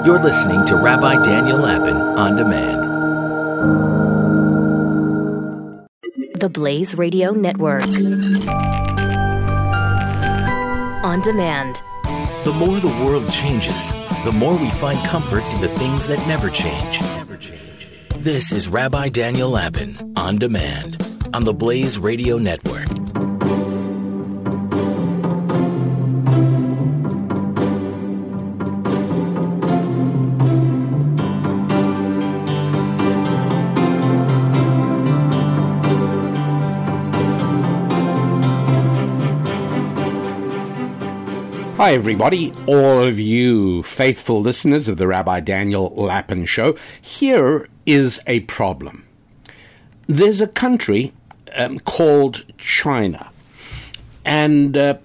You're listening to Rabbi Daniel Lapin On Demand. The Blaze Radio Network. On demand. The more the world changes, the more we find comfort in the things that never change. This is Rabbi Daniel Lapin On Demand on the Blaze Radio Network. Hi everybody, all of you faithful listeners of the Rabbi Daniel Lapin Show. Here is a problem. There's a country called China, and a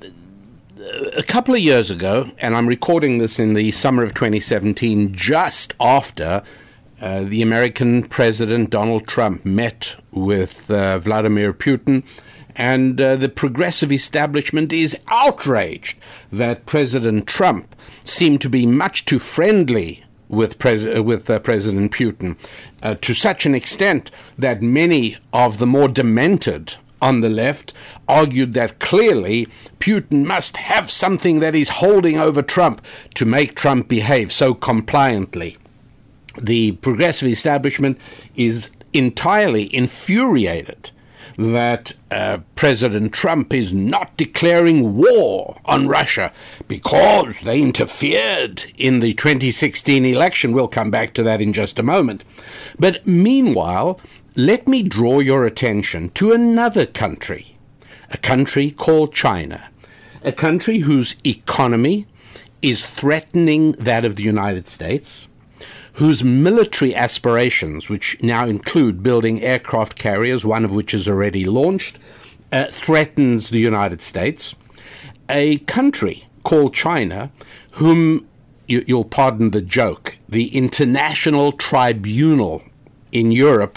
couple of years ago, and I'm recording this in the summer of 2017, just after the American President Donald Trump met with Vladimir Putin, and the progressive establishment is outraged that President Trump seemed to be much too friendly with President Putin, to such an extent that many of the more demented on the left argued that clearly Putin must have something that he's holding over Trump to make Trump behave so compliantly. The progressive establishment is entirely infuriated that President Trump is not declaring war on Russia because they interfered in the 2016 election. We'll come back to that in just a moment. But meanwhile, let me draw your attention to another country, a country called China, a country whose economy is threatening that of the United States, whose military aspirations, which now include building aircraft carriers, one of which is already launched, threatens the United States. A country called China, whom, you'll pardon the joke, the International Tribunal in Europe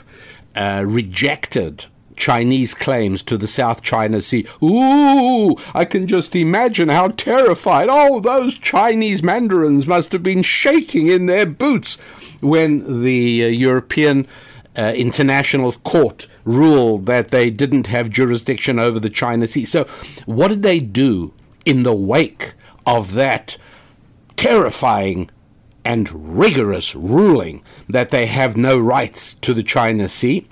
rejected Chinese claims to the South China Sea. Ooh, I can just imagine how terrified. Oh, those Chinese mandarins must have been shaking in their boots when the European International Court ruled that they didn't have jurisdiction over the China Sea. So what did they do in the wake of that terrifying and rigorous ruling that they have no rights to the China Sea?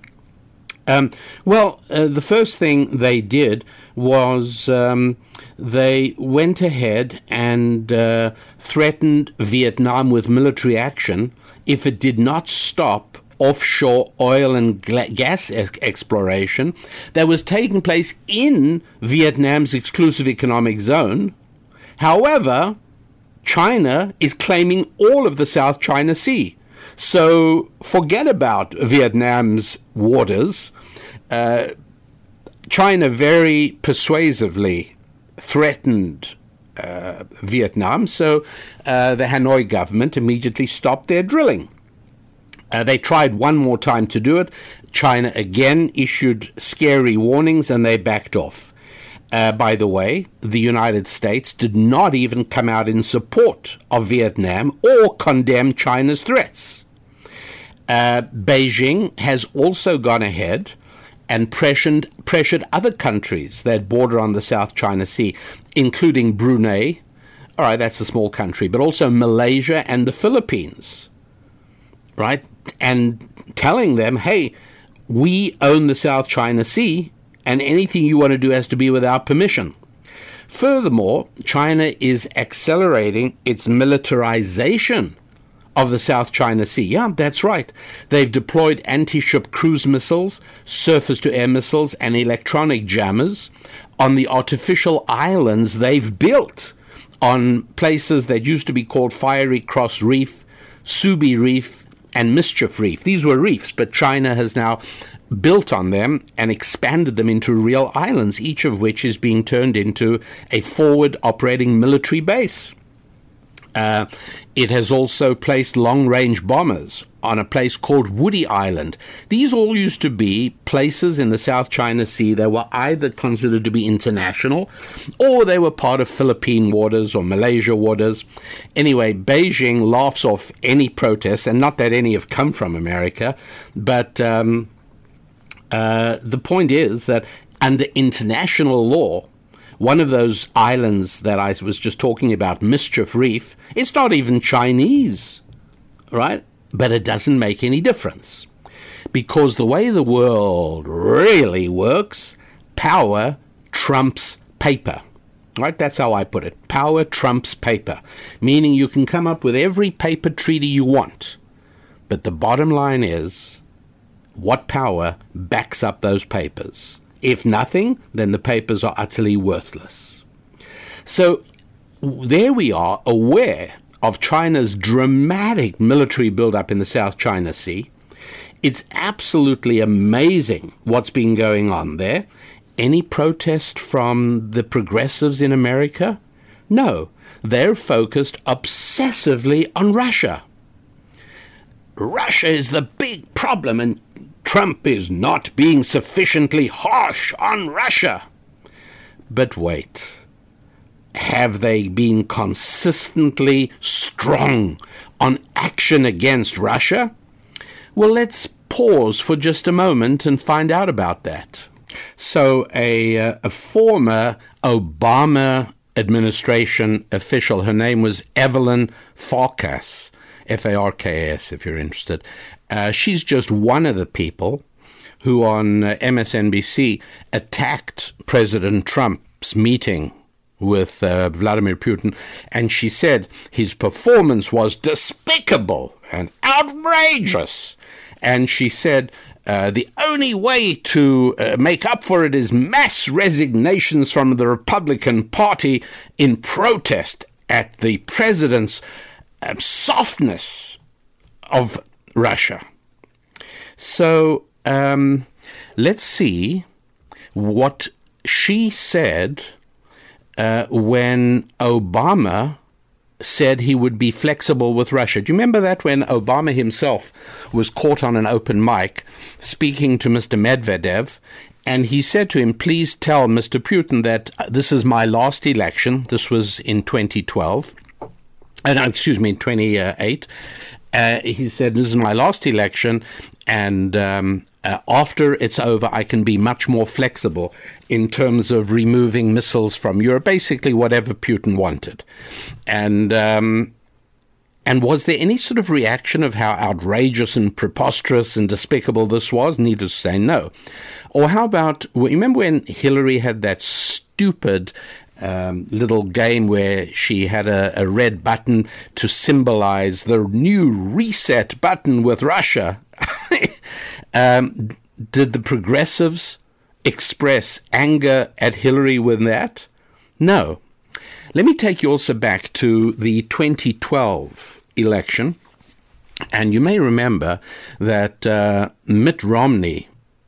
The first thing they did was they went ahead and threatened Vietnam with military action if it did not stop offshore oil and gas exploration that was taking place in Vietnam's exclusive economic zone. However, China is claiming all of the South China Sea. So forget about Vietnam's waters. China very persuasively threatened Vietnam, so the Hanoi government immediately stopped their drilling. They tried one more time to do it. China again issued scary warnings and they backed off. By the way, the United States did not even come out in support of Vietnam or condemn China's threats. Beijing has also gone ahead and pressured other countries that border on the South China Sea, including Brunei. All right, that's a small country, but also Malaysia and the Philippines, right? And telling them, hey, we own the South China Sea, and anything you want to do has to be with our permission. Furthermore, China is accelerating its militarization of the South China Sea. Yeah, that's right. They've deployed anti-ship cruise missiles, surface-to-air missiles, and electronic jammers on the artificial islands they've built on places that used to be called Fiery Cross Reef, Subi Reef, and Mischief Reef. These were reefs, but China has now built on them and expanded them into real islands, each of which is being turned into a forward operating military base. It has also placed long-range bombers on a place called Woody Island. These all used to be places in the South China Sea that were either considered to be international or they were part of Philippine waters or Malaysia waters. Anyway, Beijing laughs off any protests, and not that any have come from America, but the point is that under international law, one of those islands that I was just talking about, Mischief Reef, it's not even Chinese, right? But it doesn't make any difference. Because the way the world really works, power trumps paper. Right? That's how I put it. Power trumps paper. Meaning you can come up with every paper treaty you want. But the bottom line is, what power backs up those papers? If nothing, then the papers are utterly worthless. So there we are, aware of China's dramatic military buildup in the South China Sea. It's absolutely amazing what's been going on there. Any protest from the progressives in America? No, they're focused obsessively on Russia. Russia is the big problem, and Trump is not being sufficiently harsh on Russia. But wait, have they been consistently strong on action against Russia? Well, let's pause for just a moment and find out about that. So a former Obama administration official, her name was Evelyn Farkas, Farkas if you're interested. She's just one of the people who on MSNBC attacked President Trump's meeting with Vladimir Putin, and she said his performance was despicable and outrageous. And she said the only way to make up for it is mass resignations from the Republican Party in protest at the president's softness of Russia. So let's see what she said when Obama said he would be flexible with Russia. Do you remember that when Obama himself was caught on an open mic speaking to Mr. Medvedev, and he said to him, please tell Mr. Putin that this is my last election. This was in 2012. In 28. He said, this is my last election, and after it's over, I can be much more flexible in terms of removing missiles from Europe, basically whatever Putin wanted. And was there any sort of reaction of how outrageous and preposterous and despicable this was? Needless to say, no. Or how about, remember when Hillary had that stupid little game where she had a red button to symbolize the new reset button with Russia? Did the progressives express anger at Hillary with that? No. Let me take you also back to the 2012 election. And you may remember that Mitt Romney,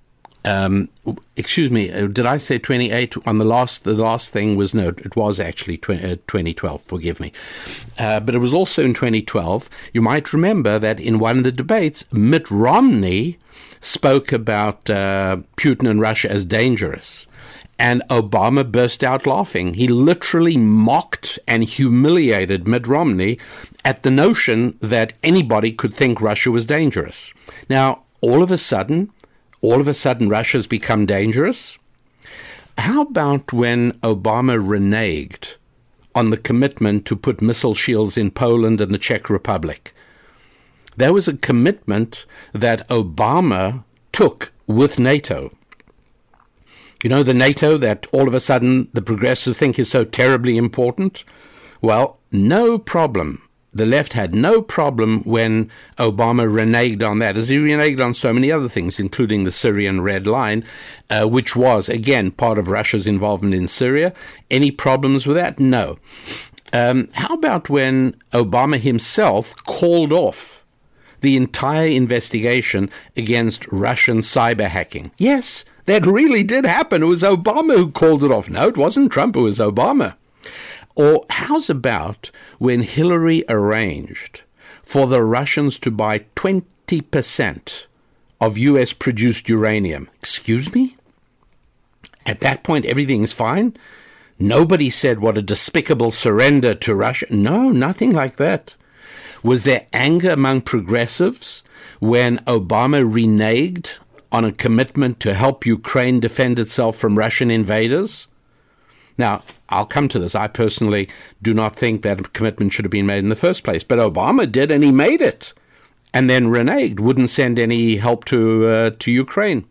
did I say 28 on the last thing was, no, it was actually 2012, forgive me. But it was also in 2012. You might remember that in one of the debates, Mitt Romney spoke about Putin and Russia as dangerous. And Obama burst out laughing. He literally mocked and humiliated Mitt Romney at the notion that anybody could think Russia was dangerous. Now, all of a sudden, Russia's become dangerous? How about when Obama reneged on the commitment to put missile shields in Poland and the Czech Republic? There was a commitment that Obama took with NATO. You know, the NATO that all of a sudden the progressives think is so terribly important? Well, no problem. The left had no problem when Obama reneged on that, as he reneged on so many other things, including the Syrian Red Line, which was, again, part of Russia's involvement in Syria. Any problems with that? No. How about when Obama himself called off the entire investigation against Russian cyber hacking? Yes, that really did happen. It was Obama who called it off. No, it wasn't Trump, it was Obama. Or how's about when Hillary arranged for the Russians to buy 20% of U.S.-produced uranium? Excuse me? At that point, everything's fine? Nobody said what a despicable surrender to Russia. No, nothing like that. Was there anger among progressives when Obama reneged on a commitment to help Ukraine defend itself from Russian invaders? Now, I'll come to this. I personally do not think that a commitment should have been made in the first place. But Obama did, and he made it. And then reneged, wouldn't send any help to Ukraine.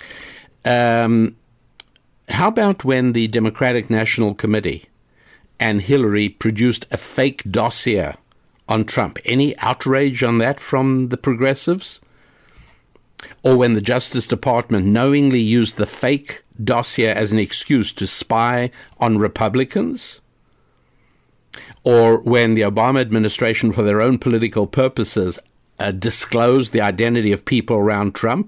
How about when the Democratic National Committee and Hillary produced a fake dossier on Trump? Any outrage on that from the progressives? Or when the Justice Department knowingly used the fake dossier as an excuse to spy on Republicans? Or when the Obama administration, for their own political purposes, disclosed the identity of people around Trump?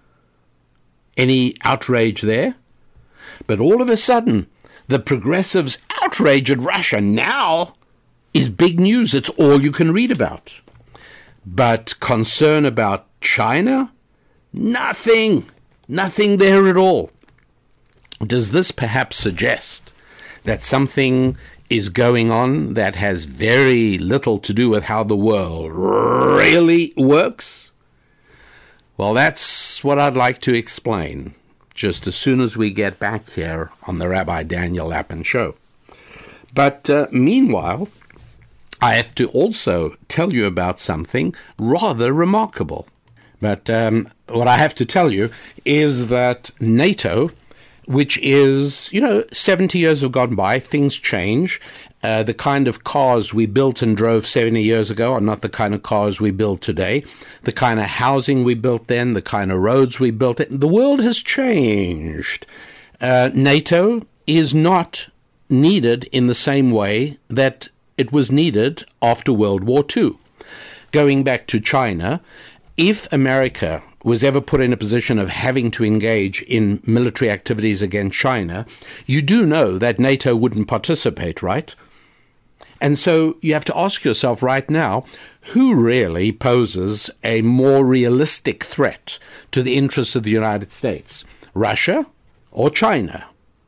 Any outrage there? But all of a sudden, the progressives' outrage at Russia now is big news. It's all you can read about. But concern about China? Nothing. Nothing there at all. Does this perhaps suggest that something is going on that has very little to do with how the world really works? Well, that's what I'd like to explain just as soon as we get back here on the Rabbi Daniel Lapin Show. But meanwhile, I have to also tell you about something rather remarkable. But what I have to tell you is that NATO, which is, 70 years have gone by, things change. The kind of cars we built and drove 70 years ago are not the kind of cars we build today. The kind of housing we built then, the kind of roads we built then, the world has changed. NATO is not needed in the same way that it was needed after World War II. Going back to China, if America was ever put in a position of having to engage in military activities against China, you do know that NATO wouldn't participate, right? And so you have to ask yourself right now, who really poses a more realistic threat to the interests of the United States, Russia or China?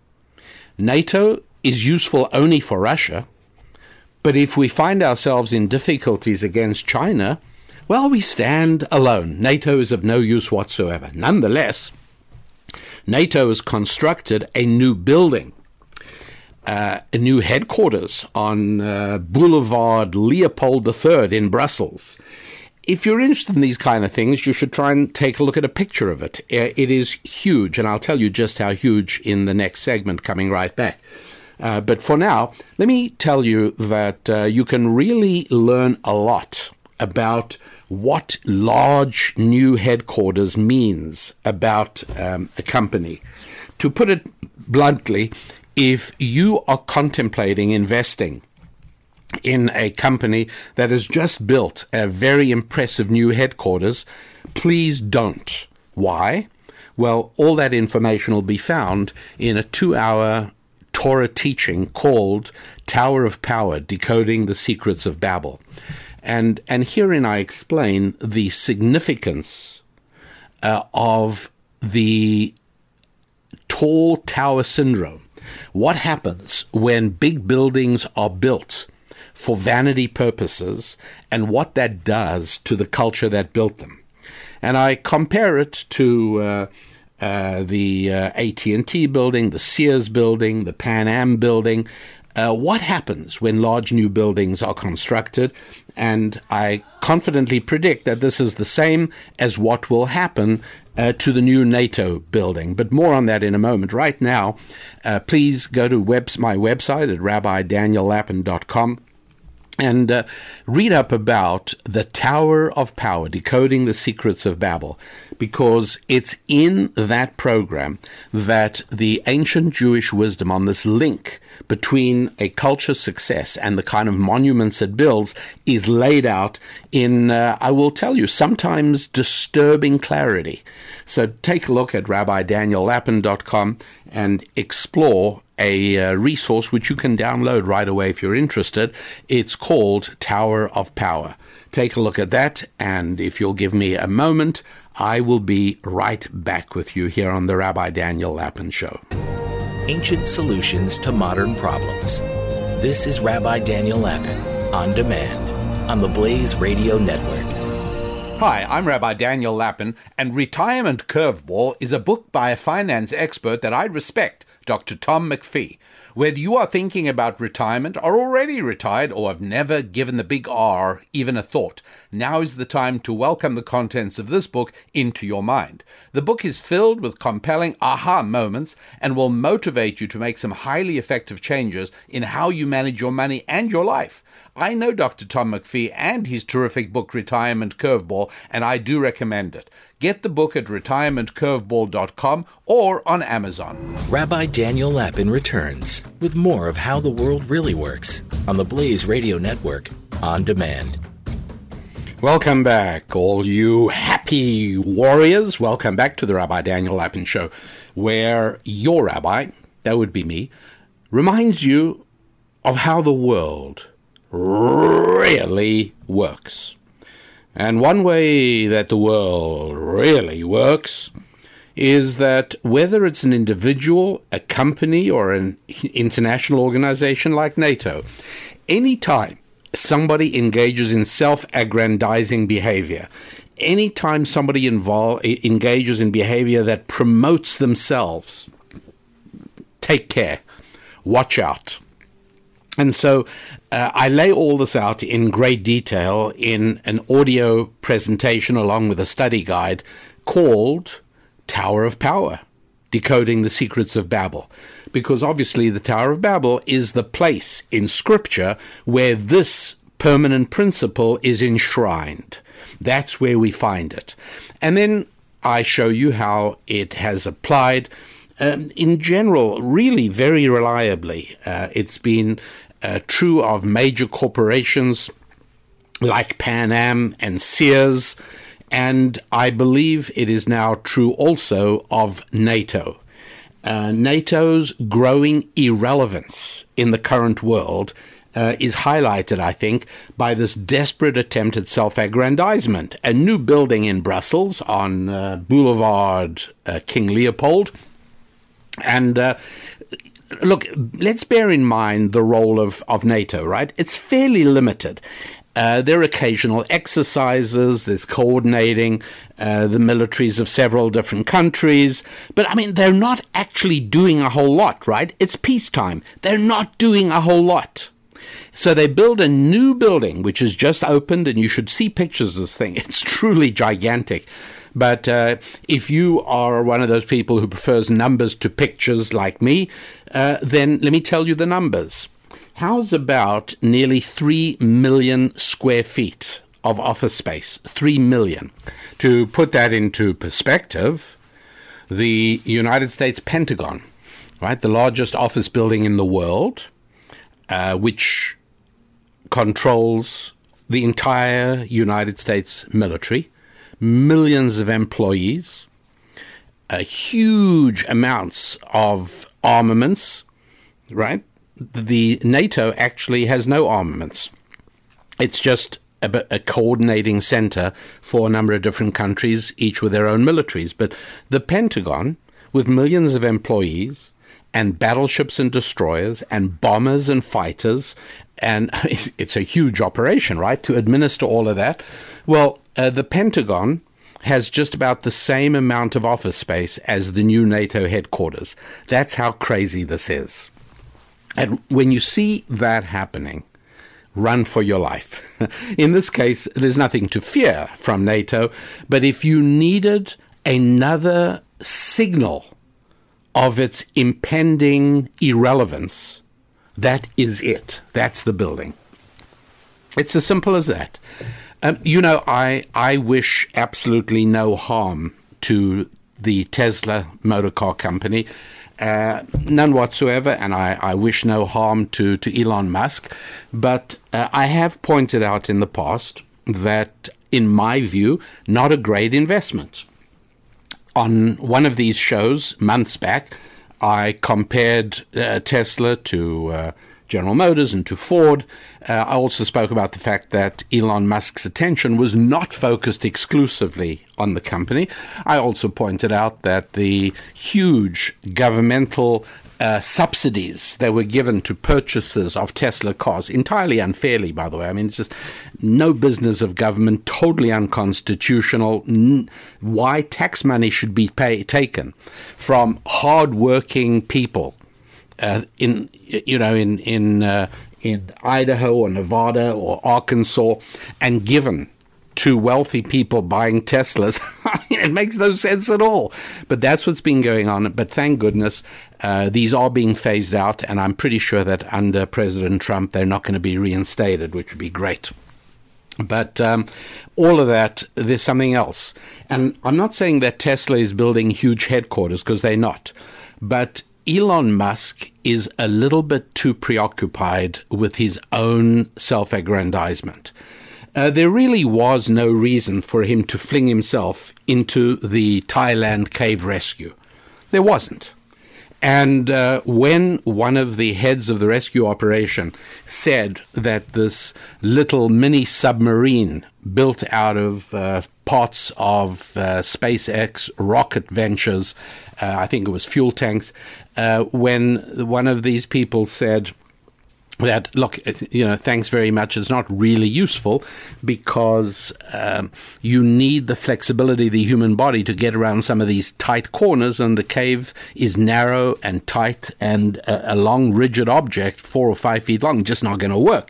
NATO is useful only for Russia, but if we find ourselves in difficulties against China, well, we stand alone. NATO is of no use whatsoever. Nonetheless, NATO has constructed a new building, a new headquarters on Boulevard Leopold III in Brussels. If you're interested in these kind of things, you should try and take a look at a picture of it. It is huge, and I'll tell you just how huge in the next segment coming right back. But for now, let me tell you that you can really learn a lot about what large new headquarters means about a company. To put it bluntly, if you are contemplating investing in a company that has just built a very impressive new headquarters, please don't. Why? Well, all that information will be found in a 2-hour Torah teaching called Tower of Power, Decoding the Secrets of Babel. And herein I explain the significance of the tall tower syndrome. What happens when big buildings are built for vanity purposes and what that does to the culture that built them. And I compare it to the AT&T building, the Sears building, the Pan Am building. What happens when large new buildings are constructed? And I confidently predict that this is the same as what will happen to the new NATO building. But more on that in a moment. Right now, please go to my website at rabbidaniellapin.com and read up about the Tower of Power, Decoding the Secrets of Babel, because it's in that program that the ancient Jewish wisdom on this link between a culture's success and the kind of monuments it builds is laid out in, I will tell you, sometimes disturbing clarity. So take a look at rabbidaniellapin.com and explore a resource which you can download right away if you're interested. It's called Tower of Power. Take a look at that, and if you'll give me a moment, I will be right back with you here on the Rabbi Daniel Lapin Show. Ancient solutions to modern problems. This is Rabbi Daniel Lapin, On Demand, on the Blaze Radio Network. Hi, I'm Rabbi Daniel Lapin, and Retirement Curveball is a book by a finance expert that I respect, Dr. Tom McPhee. Whether you are thinking about retirement, are already retired, or have never given the big R even a thought, now is the time to welcome the contents of this book into your mind. The book is filled with compelling aha moments and will motivate you to make some highly effective changes in how you manage your money and your life. I know Dr. Tom McPhee and his terrific book, Retirement Curveball, and I do recommend it. Get the book at retirementcurveball.com or on Amazon. Rabbi Daniel Lapin returns with more of how the world really works on the Blaze Radio Network, On Demand. Welcome back, all you happy warriors. Welcome back to the Rabbi Daniel Lapin Show, where your rabbi, that would be me, reminds you of how the world really works. And one way that the world really works is that whether it's an individual, a company, or an international organization like NATO, anytime somebody engages in self-aggrandizing behavior, anytime somebody engages in behavior that promotes themselves, take care, watch out. And so I lay all this out in great detail in an audio presentation along with a study guide called Tower of Power, Decoding the Secrets of Babel. Because obviously the Tower of Babel is the place in Scripture where this permanent principle is enshrined. That's where we find it. And then I show you how it has applied in general, really very reliably. It's been true of major corporations like Pan Am and Sears, and I believe it is now true also of NATO. NATO's growing irrelevance in the current world is highlighted, I think, by this desperate attempt at self-aggrandizement. A new building in Brussels on Boulevard King Leopold. And look, let's bear in mind the role of NATO, right? It's fairly limited. There are occasional exercises, there's coordinating the militaries of several different countries. But, I mean, they're not actually doing a whole lot, right? It's peacetime. They're not doing a whole lot. So they build a new building, which has just opened, and you should see pictures of this thing. It's truly gigantic. But if you are one of those people who prefers numbers to pictures like me, then let me tell you the numbers. How's about nearly 3 million square feet of office space? 3 million. To put that into perspective, the United States Pentagon, right, the largest office building in the world, which controls the entire United States military, millions of employees, huge amounts of armaments, right? The NATO actually has no armaments. It's just a coordinating center for a number of different countries, each with their own militaries. But the Pentagon, with millions of employees and battleships and destroyers and bombers and fighters, and it's a huge operation, right, to administer all of that. Well, the Pentagon has just about the same amount of office space as the new NATO headquarters. That's how crazy this is. And when you see that happening, run for your life. In this case, there's nothing to fear from NATO, but if you needed another signal of its impending irrelevance, that is it. That's the building. It's as simple as that. I wish absolutely no harm to the Tesla motor car company, none whatsoever, and I wish no harm to Elon Musk. But I have pointed out in the past that, in my view, not a great investment. On one of these shows, months back, I compared Tesla to General Motors and to Ford. I also spoke about the fact that Elon Musk's attention was not focused exclusively on the company. I also pointed out that the huge governmental subsidies that were given to purchasers of Tesla cars, entirely unfairly, by the way. I mean, it's just no business of government, totally unconstitutional. Why tax money should be taken from hardworking people in Idaho or Nevada or Arkansas and given to wealthy people buying Teslas. It makes no sense at all. But that's what's been going on. But thank goodness these are being phased out. And I'm pretty sure that under President Trump, they're not going to be reinstated, which would be great. But all of that, there's something else. And I'm not saying that Tesla is building huge headquarters, because they're not. But Elon Musk is a little bit too preoccupied with his own self-aggrandizement. There really was no reason for him to fling himself into the Thailand cave rescue. There wasn't. And when one of the heads of the rescue operation said that this little mini submarine built out of parts of SpaceX rocket ventures, I think it was fuel tanks, when one of these people said that, look, thanks very much, it's not really useful because you need the flexibility of the human body to get around some of these tight corners, and the cave is narrow and tight, and a long, rigid object, 4 or 5 feet long, just not going to work.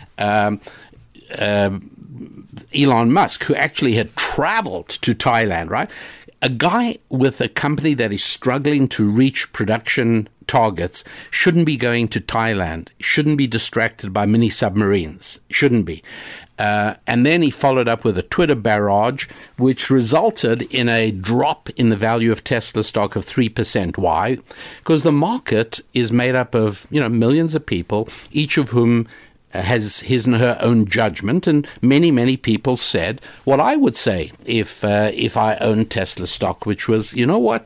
Elon Musk, who actually had traveled to Thailand, right? A guy with a company that is struggling to reach production targets shouldn't be going to Thailand, shouldn't be distracted by mini submarines, shouldn't be. And then he followed up with a Twitter barrage, which resulted in a drop in the value of Tesla stock of 3%. Why? Because the market is made up of, millions of people, each of whom has his and her own judgment, and many people said what I would say if I owned Tesla stock, which was, you know what,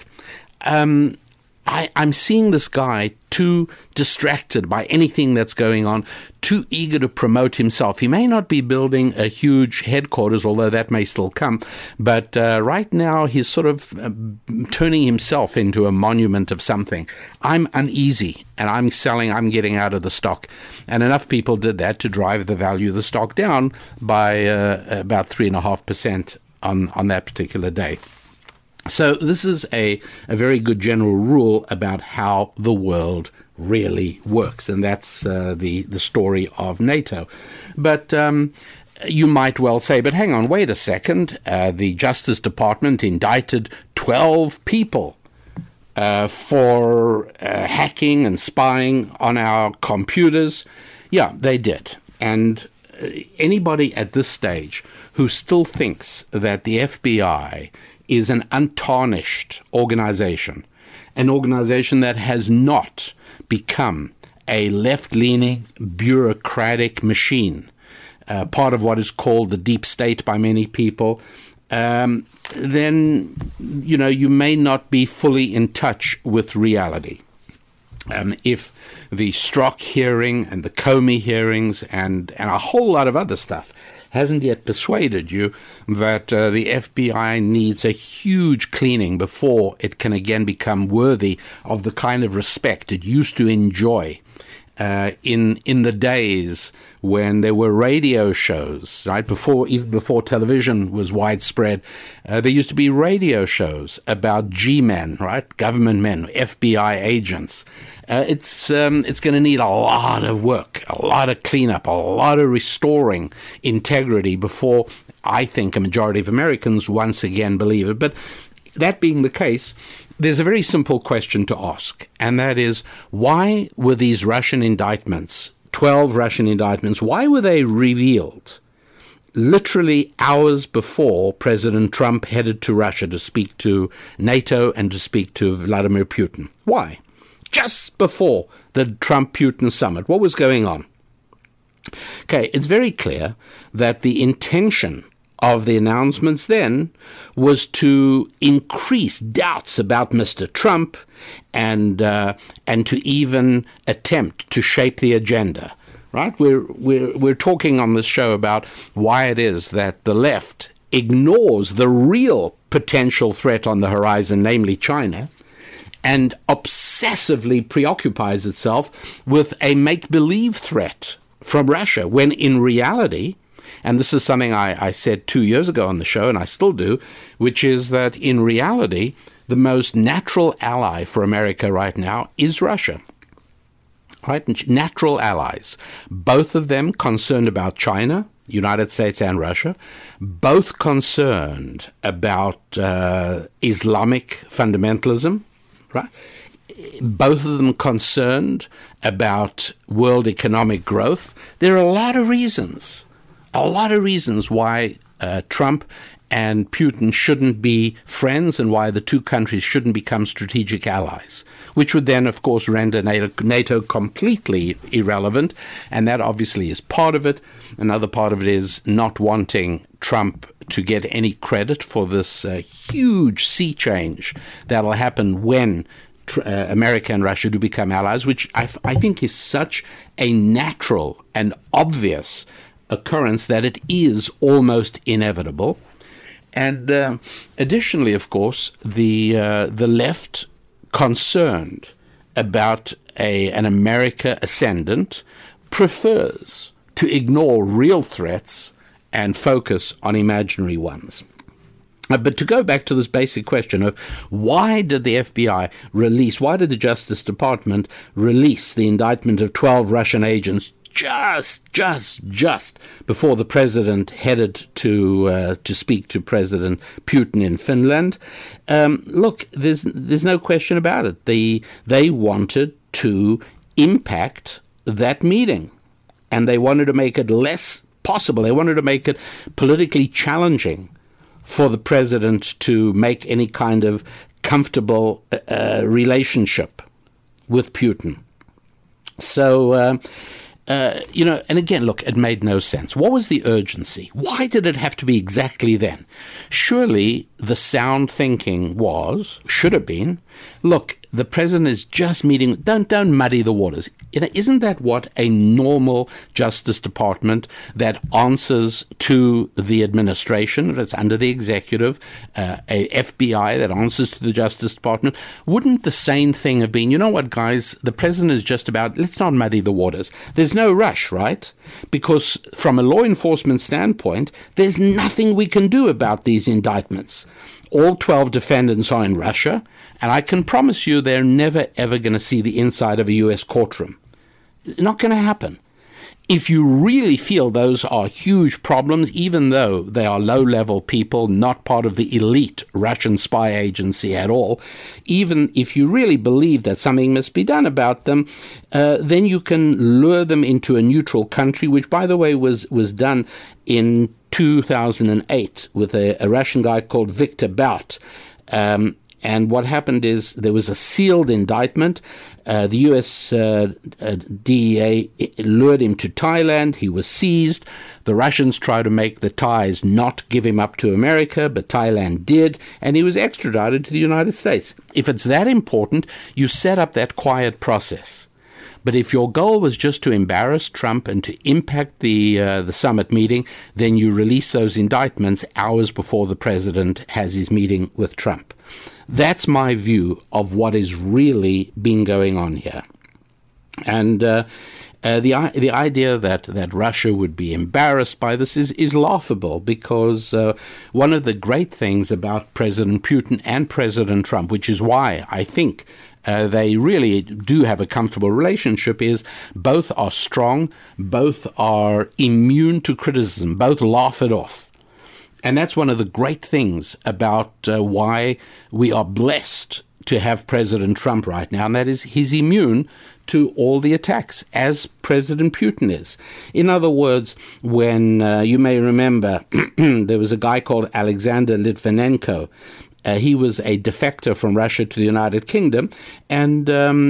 I'm seeing this guy too distracted by anything that's going on, too eager to promote himself. He may not be building a huge headquarters, although that may still come, but right now he's sort of turning himself into a monument of something. I'm uneasy, and I'm selling, I'm getting out of the stock. And enough people did that to drive the value of the stock down by about 3.5% on that particular day. So this is a very good general rule about how the world really works, and that's the story of NATO. But you might well say, but hang on, wait a second. The Justice Department indicted 12 people for hacking and spying on our computers. Yeah, they did. And anybody at this stage who still thinks that the FBI is an untarnished organization, an organization that has not become a left-leaning bureaucratic machine, part of what is called the deep state by many people, then, you may not be fully in touch with reality. If the Strzok hearing and the Comey hearings and a whole lot of other stuff hasn't yet persuaded you that the FBI needs a huge cleaning before it can again become worthy of the kind of respect it used to enjoy in the days when there were radio shows, right? Even before television was widespread, there used to be radio shows about G-men, right? Government men, FBI agents. It's going to need a lot of work, a lot of cleanup, a lot of restoring integrity before I think a majority of Americans once again believe it. But that being the case, there's a very simple question to ask, and that is, why were these Russian indictments, 12 Russian indictments, why were they revealed literally hours before President Trump headed to Russia to speak to NATO and to speak to Vladimir Putin? Why? Just before the Trump-Putin summit. What was going on? Okay, it's very clear that the intention of the announcements then was to increase doubts about Mr. Trump and to even attempt to shape the agenda. Right? We're talking on this show about why it is that the left ignores the real potential threat on the horizon, namely China, and obsessively preoccupies itself with a make-believe threat from Russia, when in reality, and this is something I said 2 years ago on the show, and I still do, which is that in reality, the most natural ally for America right now is Russia. Right? Natural allies. Both of them concerned about China, United States and Russia, both concerned about Islamic fundamentalism, right? Both of them concerned about world economic growth. There are a lot of reasons why Trump and Putin shouldn't be friends and why the two countries shouldn't become strategic allies, which would then, of course, render NATO completely irrelevant. And that obviously is part of it. Another part of it is not wanting Trump to get any credit for this huge sea change that'll happen when America and Russia do become allies, which I think is such a natural and obvious occurrence that it is almost inevitable. And additionally, of course, the left concerned about an America ascendant prefers to ignore real threats and focus on imaginary ones. But to go back to this basic question of why did the Justice Department release the indictment of 12 Russian agents just before the president headed to speak to President Putin in Finland? Look, there's no question about it. They wanted to impact that meeting, and they wanted to make it less possible. They wanted to make it politically challenging for the president to make any kind of comfortable relationship with Putin. So, and again, look, it made no sense. What was the urgency? Why did it have to be exactly then? Surely the sound thinking should have been, look, the president is just meeting, don't muddy the waters. Isn't that what a normal Justice Department that answers to the administration, that's under the executive, a FBI that answers to the Justice Department, wouldn't the same thing have been, you know what, guys, the president is just about, let's not muddy the waters. There's no rush, right? Because from a law enforcement standpoint, there's nothing we can do about these indictments. All 12 defendants are in Russia, and I can promise you they're never, ever going to see the inside of a U.S. courtroom. Not going to happen. If you really feel those are huge problems, even though they are low-level people, not part of the elite Russian spy agency at all, even if you really believe that something must be done about them, then you can lure them into a neutral country, which, by the way, was done in 2008 with a Russian guy called Viktor Bout. And what happened is there was a sealed indictment. The U.S. DEA lured him to Thailand. He was seized. The Russians tried to make the Thais not give him up to America, but Thailand did, and he was extradited to the United States. If it's that important, you set up that quiet process. But if your goal was just to embarrass Trump and to impact the summit meeting, then you release those indictments hours before the president has his meeting with Trump. That's my view of what is really been going on here. And the idea that Russia would be embarrassed by this is laughable, because one of the great things about President Putin and President Trump, which is why I think they really do have a comfortable relationship, is both are strong, both are immune to criticism, both laugh it off. And that's one of the great things about why we are blessed to have President Trump right now, and that is he's immune to all the attacks, as President Putin is. In other words, when you may remember, there was a guy called Alexander Litvinenko. He was a defector from Russia to the United Kingdom, and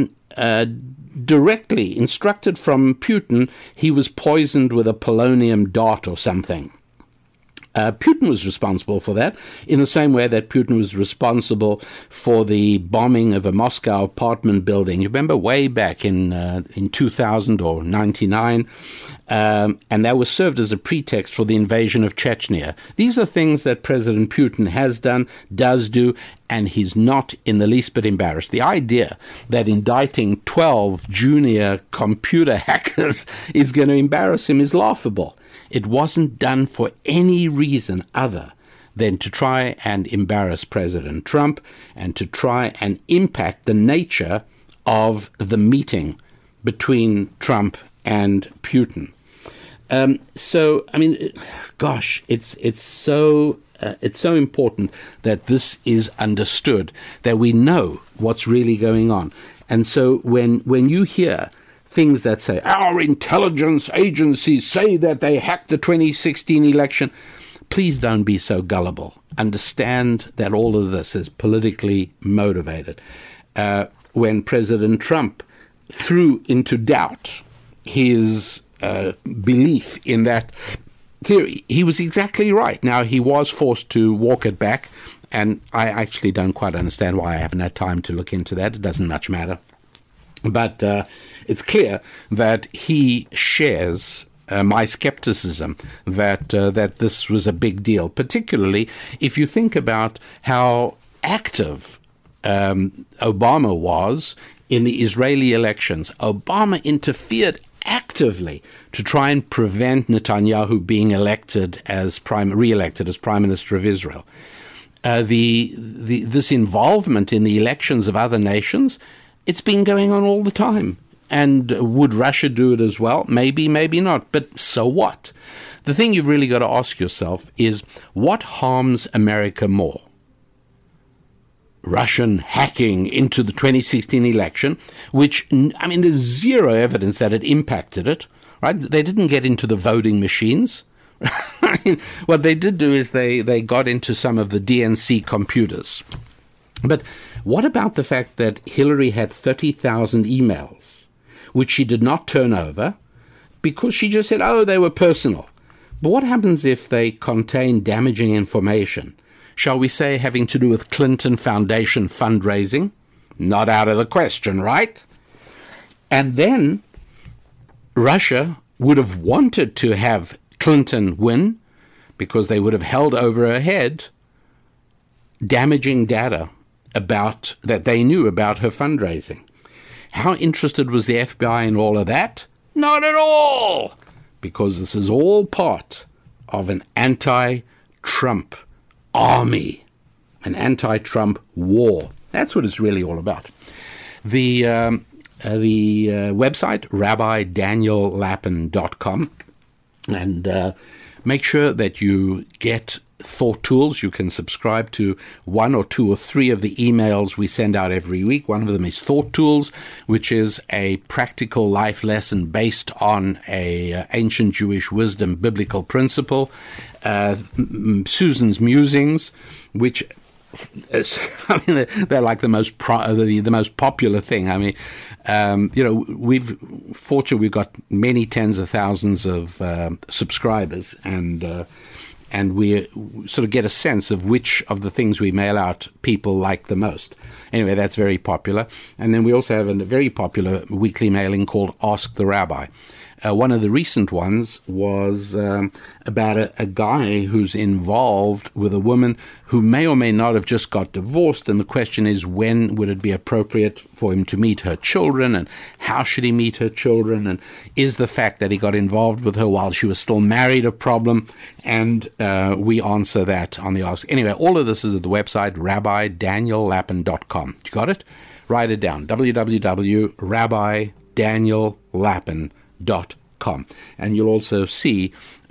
directly instructed from Putin, he was poisoned with a polonium dart or something. Putin was responsible for that, in the same way that Putin was responsible for the bombing of a Moscow apartment building. You remember way back in 2000 or 99, and that was served as a pretext for the invasion of Chechnya. These are things that President Putin has done, does do, and he's not in the least bit embarrassed. The idea that indicting 12 junior computer hackers is going to embarrass him is laughable. It wasn't done for any reason other than to try and embarrass President Trump and to try and impact the nature of the meeting between Trump and Putin. So, I mean, gosh, it's so important that this is understood, that we know what's really going on. And so when you hear things that say, our intelligence agencies say that they hacked the 2016 election, please don't be so gullible. Understand that all of this is politically motivated. When President Trump threw into doubt his belief in that theory, he was exactly right. Now, he was forced to walk it back, and I actually don't quite understand why. I haven't had time to look into that. It doesn't much matter. But it's clear that he shares my skepticism that this was a big deal, particularly if you think about how active Obama was in the Israeli elections. Obama interfered actively to try and prevent Netanyahu being re-elected as Prime Minister of Israel. This involvement in the elections of other nations, it's been going on all the time. And would Russia do it as well? Maybe, maybe not. But so what? The thing you've really got to ask yourself is, what harms America more? Russian hacking into the 2016 election, which, I mean, there's zero evidence that it impacted it, right? They didn't get into the voting machines. I mean, what they did do is they got into some of the DNC computers. But what about the fact that Hillary had 30,000 emails, which she did not turn over because she just said, oh, they were personal? But what happens if they contain damaging information? Shall we say having to do with Clinton Foundation fundraising? Not out of the question, right? And then Russia would have wanted to have Clinton win because they would have held over her head damaging data about that they knew about her fundraising. How interested was the FBI in all of that? Not at all, because this is all part of an anti-Trump army, an anti-Trump war. That's what it's really all about. The website, RabbiDanielLapin.com, and make sure that you get Thought Tools. You can subscribe to 1 or 2 or 3 of the emails we send out every week. One of them is Thought Tools, which is a practical life lesson based on a ancient Jewish wisdom biblical principle. Susan's Musings, which is, I mean, they're like the most popular thing. I mean, we've got many tens of thousands of subscribers, and we sort of get a sense of which of the things we mail out people like the most. Anyway, that's very popular. And then we also have a very popular weekly mailing called Ask the Rabbi. One of the recent ones was about a guy who's involved with a woman who may or may not have just got divorced, and the question is, when would it be appropriate for him to meet her children, and how should he meet her children, and is the fact that he got involved with her while she was still married a problem? And we answer that on the Ask. Anyway, all of this is at the website RabbiDanielLapin.com. You got it? Write it down, www.RabbiDanielLapin.com. And you'll also see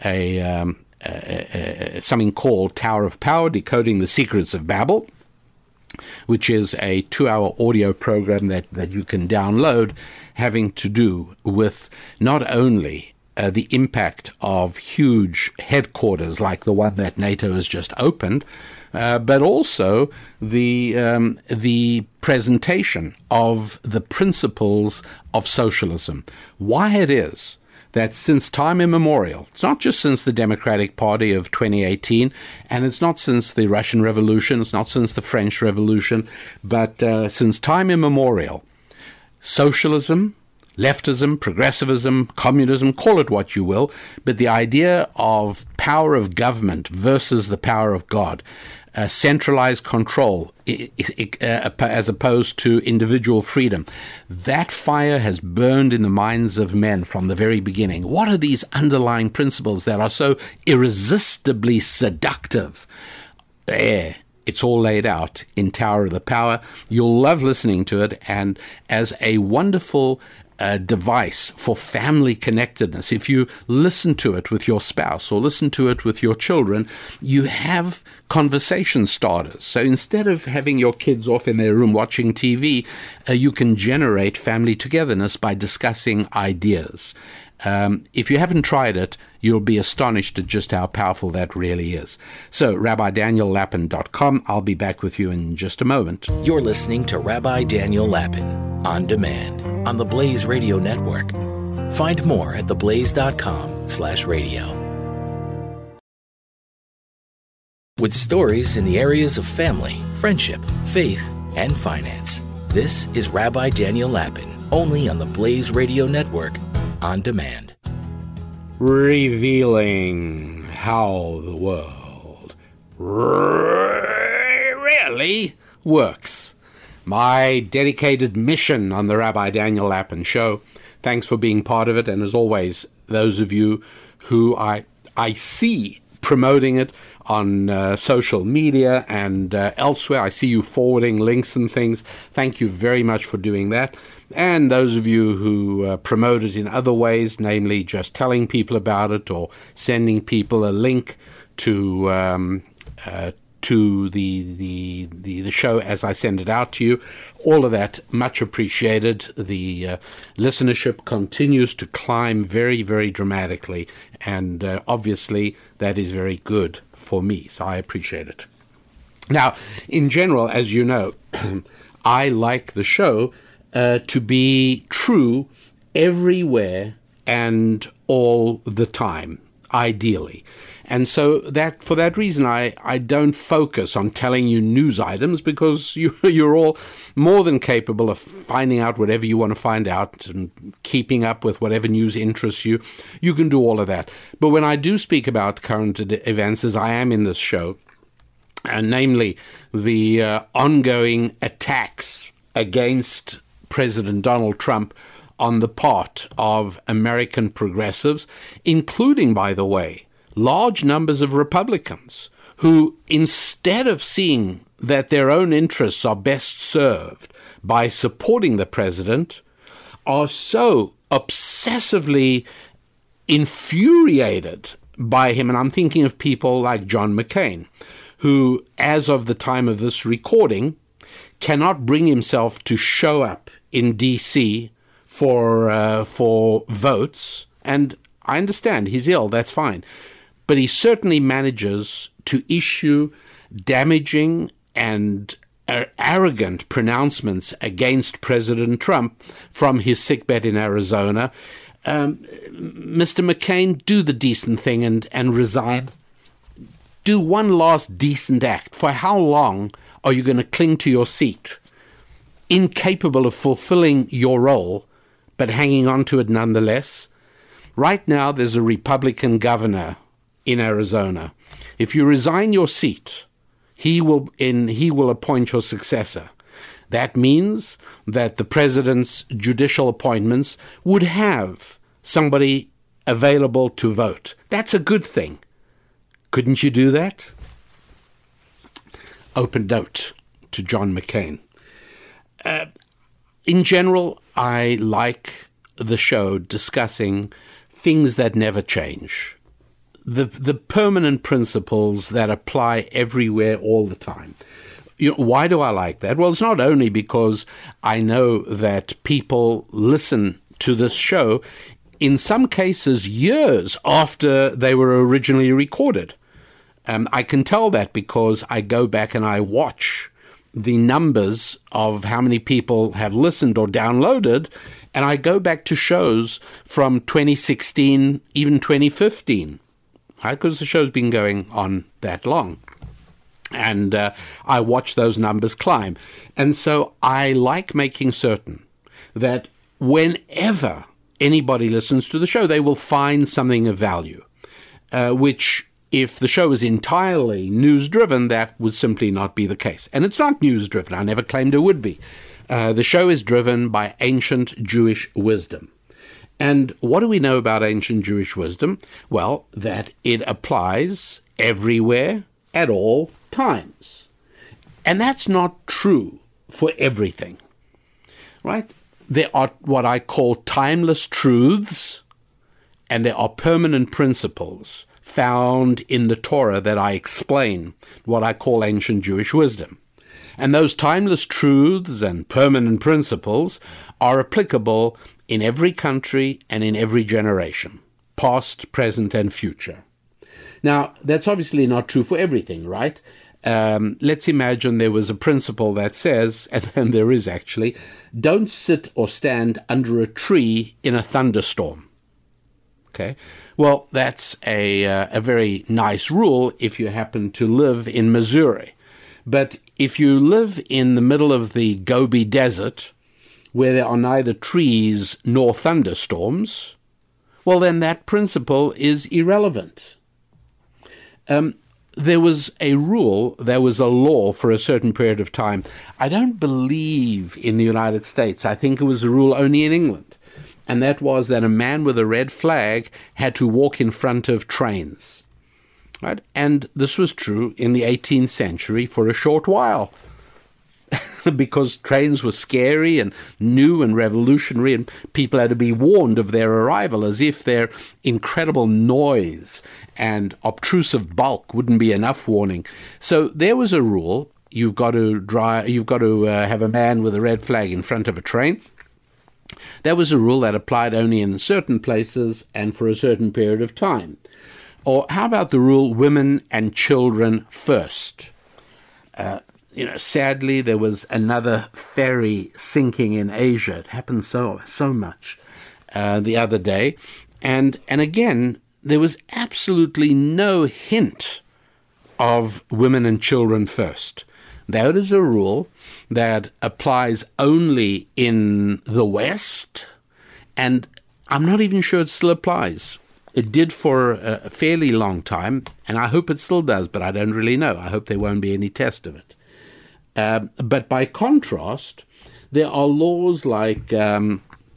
something called Tower of Power, Decoding the Secrets of Babel, which is a 2-hour audio program that you can download, having to do with not only the impact of huge headquarters like the one that NATO has just opened, but also the presentation of the principles of socialism. Why it is that since time immemorial, it's not just since the Democratic Party of 2018, and it's not since the Russian Revolution, it's not since the French Revolution, but since time immemorial, socialism, leftism, progressivism, communism, call it what you will, but the idea of power of government versus the power of God, centralized control as opposed to individual freedom, that fire has burned in the minds of men from the very beginning. What are these underlying principles that are so irresistibly seductive? It's all laid out in Tower of the Power. You'll love listening to it, and as a wonderful device for family connectedness. If you listen to it with your spouse or listen to it with your children, you have conversation starters. So instead of having your kids off in their room watching TV, you can generate family togetherness by discussing ideas. If you haven't tried it, you'll be astonished at just how powerful that really is. So, RabbiDanielLapin.com. I'll be back with you in just a moment. You're listening to Rabbi Daniel Lapin on demand on the Blaze Radio Network. Find more at theblaze.com/radio. With stories in the areas of family, friendship, faith, and finance. This is Rabbi Daniel Lapin, only on the Blaze Radio Network. On demand. Revealing how the world really works. My dedicated mission on the Rabbi Daniel Lapin Show. Thanks for being part of it. And as always, those of you who I see promoting it on social media and elsewhere, I see you forwarding links and things. Thank you very much for doing that. And those of you who promote it in other ways, namely just telling people about it or sending people a link to the show as I send it out to you, all of that much appreciated. The listenership continues to climb very, very dramatically, and obviously that is very good for me, so I appreciate it. Now, in general, as you know, I like the show to be true everywhere and all the time, ideally. And so that for that reason, I don't focus on telling you news items, because you're all more than capable of finding out whatever you want to find out and keeping up with whatever news interests you. You can do all of that. But when I do speak about current events, as I am in this show, and namely the ongoing attacks against President Donald Trump on the part of American progressives, including, by the way, large numbers of Republicans who, instead of seeing that their own interests are best served by supporting the president, are so obsessively infuriated by him. And I'm thinking of people like John McCain, who, as of the time of this recording, cannot bring himself to show up in D.C. for votes. And I understand he's ill, that's fine. But he certainly manages to issue damaging and arrogant pronouncements against President Trump from his sickbed in Arizona. Mr. McCain, do the decent thing and resign. Do one last decent act. For how long are you going to cling to your seat, incapable of fulfilling your role, but hanging on to it nonetheless? Right now, there's a Republican governor in Arizona. If you resign your seat, he will appoint your successor. That means that the president's judicial appointments would have somebody available to vote. That's a good thing. Couldn't you do that? Open note to John McCain. In general, I like the show discussing things that never change. The permanent principles that apply everywhere all the time. Why do I like that? Well, it's not only because I know that people listen to this show, in some cases years after they were originally recorded. I can tell that because I go back and I watch the numbers of how many people have listened or downloaded, and I go back to shows from 2016, even 2015, right? Because the show's been going on that long. And I watch those numbers climb. And so I like making certain that whenever anybody listens to the show, they will find something of value, which, if the show is entirely news-driven, that would simply not be the case. And it's not news-driven. I never claimed it would be. The show is driven by ancient Jewish wisdom. And what do we know about ancient Jewish wisdom? Well, that it applies everywhere at all times. And that's not true for everything, right? There are what I call timeless truths, and there are permanent principles found in the Torah that I explain, what I call ancient Jewish wisdom. And those timeless truths and permanent principles are applicable in every country and in every generation, past, present, and future. Now, that's obviously not true for everything, right? Let's imagine there was a principle that says, and there is actually, don't sit or stand under a tree in a thunderstorm. Okay, well, that's a very nice rule if you happen to live in Missouri. But if you live in the middle of the Gobi Desert, where there are neither trees nor thunderstorms, well, then that principle is irrelevant. There was a rule, there was a law for a certain period of time. I don't believe in the United States. I think it was a rule only in England. And that was that a man with a red flag had to walk in front of trains. Right? And this was true in the 18th century for a short while, because trains were scary and new and revolutionary, and people had to be warned of their arrival, as if their incredible noise and obtrusive bulk wouldn't be enough warning. So there was a rule: you've got to have a man with a red flag in front of a train. That was a rule that applied only in certain places and for a certain period of time. Or how about the rule, women and children first? Sadly, there was another ferry sinking in Asia. It happened so much the other day. And again, there was absolutely no hint of women and children first. That is a rule that applies only in the West, and I'm not even sure it still applies. It did for a fairly long time, and I hope it still does, but I don't really know. I hope there won't be any test of it. But by contrast, there are laws like the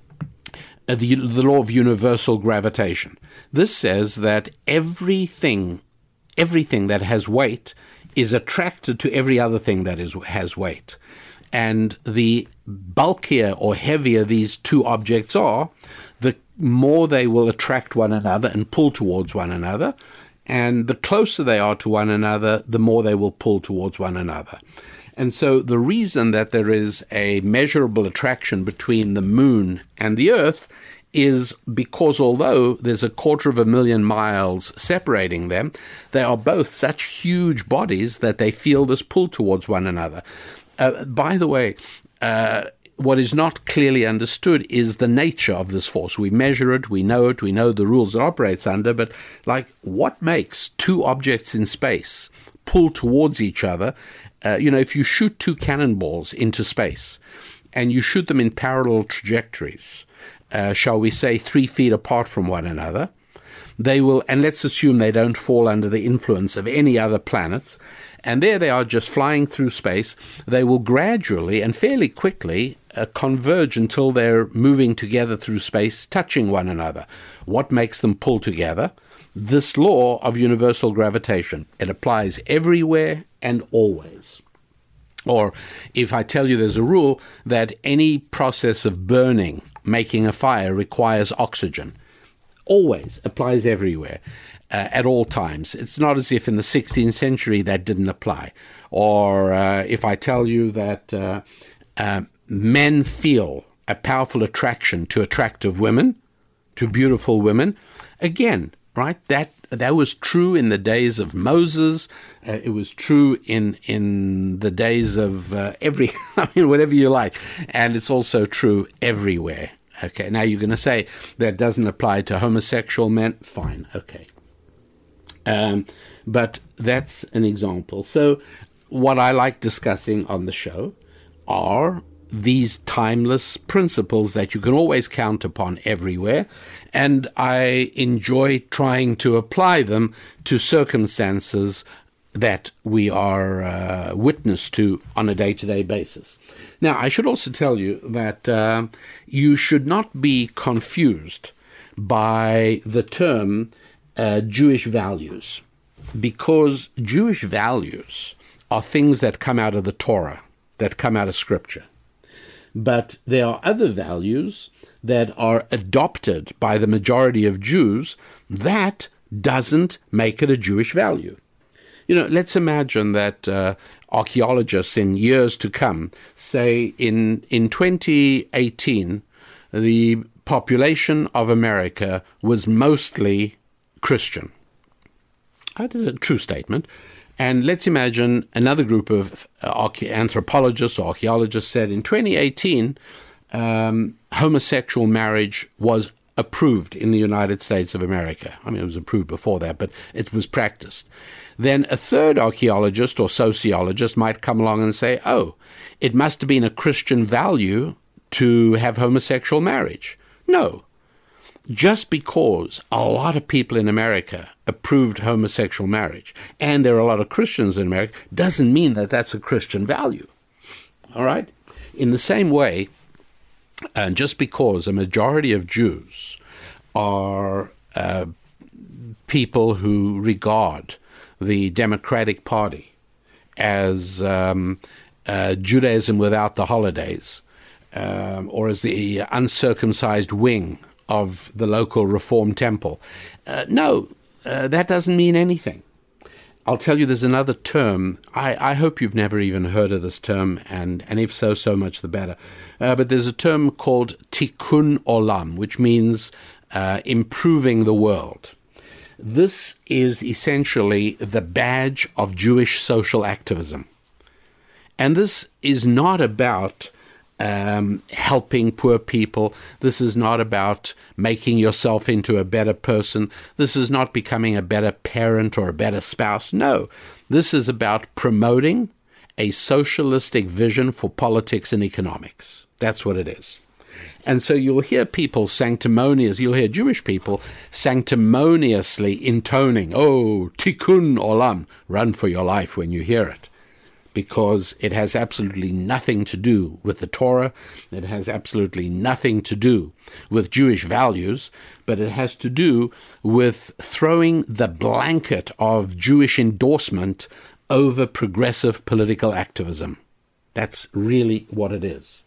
law of universal gravitation. This says that everything that has weight is attracted to every other thing that has weight. And the bulkier or heavier these two objects are, the more they will attract one another and pull towards one another. And the closer they are to one another, the more they will pull towards one another. And so the reason that there is a measurable attraction between the moon and the Earth is because although there's 250,000 miles separating them, they are both such huge bodies that they feel this pull towards one another. By the way, what is not clearly understood is the nature of this force. We measure it, we know the rules it operates under, but what makes two objects in space pull towards each other? If you shoot two cannonballs into space and you shoot them in parallel trajectories, shall we say 3 feet apart from one another, they will, and let's assume they don't fall under the influence of any other planets, and there they are just flying through space, they will gradually and fairly quickly converge until they're moving together through space, touching one another. What makes them pull together? This law of universal gravitation. It applies everywhere and always. Or if I tell you there's a rule that any process of burning, making a fire, requires oxygen, always applies everywhere, at all times. It's not as if in the 16th century that didn't apply. Or if I tell you that men feel a powerful attraction to attractive women, to beautiful women, again, right, that that was true in the days of Moses. It was true in the days of whatever you like. And it's also true everywhere. Okay, now you're going to say that doesn't apply to homosexual men. Fine, okay. But that's an example. So what I like discussing on the show are these timeless principles that you can always count upon everywhere, and I enjoy trying to apply them to circumstances that we are witness to on a day-to-day basis. Now, I should also tell you that you should not be confused by the term Jewish values, because Jewish values are things that come out of the Torah, that come out of Scripture. But there are other values that are adopted by the majority of Jews. That doesn't make it a Jewish value. Let's imagine that archaeologists in years to come say in 2018, the population of America was mostly Christian. That is a true statement. And let's imagine another group of anthropologists or archaeologists said in 2018, homosexual marriage was approved in the United States of America. I mean, it was approved before that, but it was practiced. Then a third archaeologist or sociologist might come along and say, oh, it must have been a Christian value to have homosexual marriage. No. Just because a lot of people in America approved homosexual marriage, and there are a lot of Christians in America, doesn't mean that that's a Christian value. All right? In the same way, and just because a majority of Jews are people who regard the Democratic Party as Judaism without the holidays, or as the uncircumcised wing of the local Reform temple. No, that doesn't mean anything. I'll tell you there's another term. I hope you've never even heard of this term, and if so, so much the better. But there's a term called tikkun olam, which means improving the world. This is essentially the badge of Jewish social activism. And this is not about helping poor people. This is not about making yourself into a better person. This is not becoming a better parent or a better spouse. No, this is about promoting a socialistic vision for politics and economics. That's what it is. And so you'll hear people you'll hear Jewish people sanctimoniously intoning, oh, tikkun olam, run for your life when you hear it. Because it has absolutely nothing to do with the Torah. It has absolutely nothing to do with Jewish values, but it has to do with throwing the blanket of Jewish endorsement over progressive political activism. That's really what it is.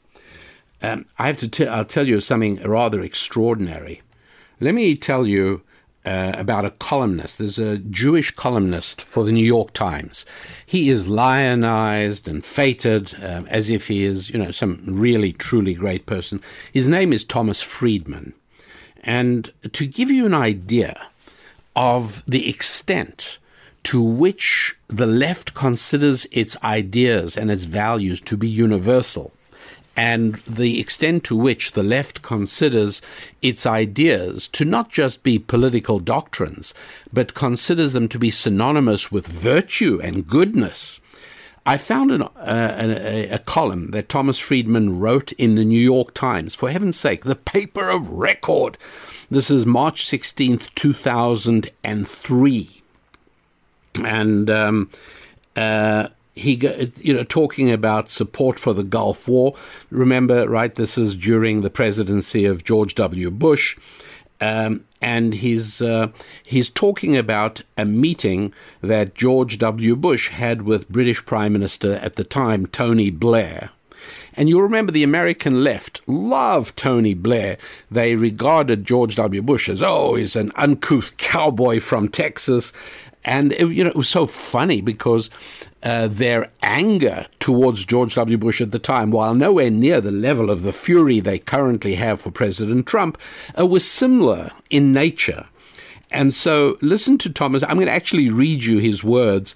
I'll tell you something rather extraordinary. Let me tell you about a columnist. There's a Jewish columnist for the New York Times. He is lionized and feted as if he is, some really, truly great person. His name is Thomas Friedman. And to give you an idea of the extent to which the left considers its ideas and its values to be universal, and the extent to which the left considers its ideas to not just be political doctrines, but considers them to be synonymous with virtue and goodness. I found a column that Thomas Friedman wrote in the New York Times, for heaven's sake, the paper of record. This is March 16th, 2003. And he, talking about support for the Gulf War. Remember, right, this is during the presidency of George W. Bush. And he's talking about a meeting that George W. Bush had with British Prime Minister at the time, Tony Blair. And you'll remember the American left loved Tony Blair. They regarded George W. Bush as, he's an uncouth cowboy from Texas. And, it was so funny because their anger towards George W. Bush at the time, while nowhere near the level of the fury they currently have for President Trump, was similar in nature. And so listen to Thomas. I'm going to actually read you his words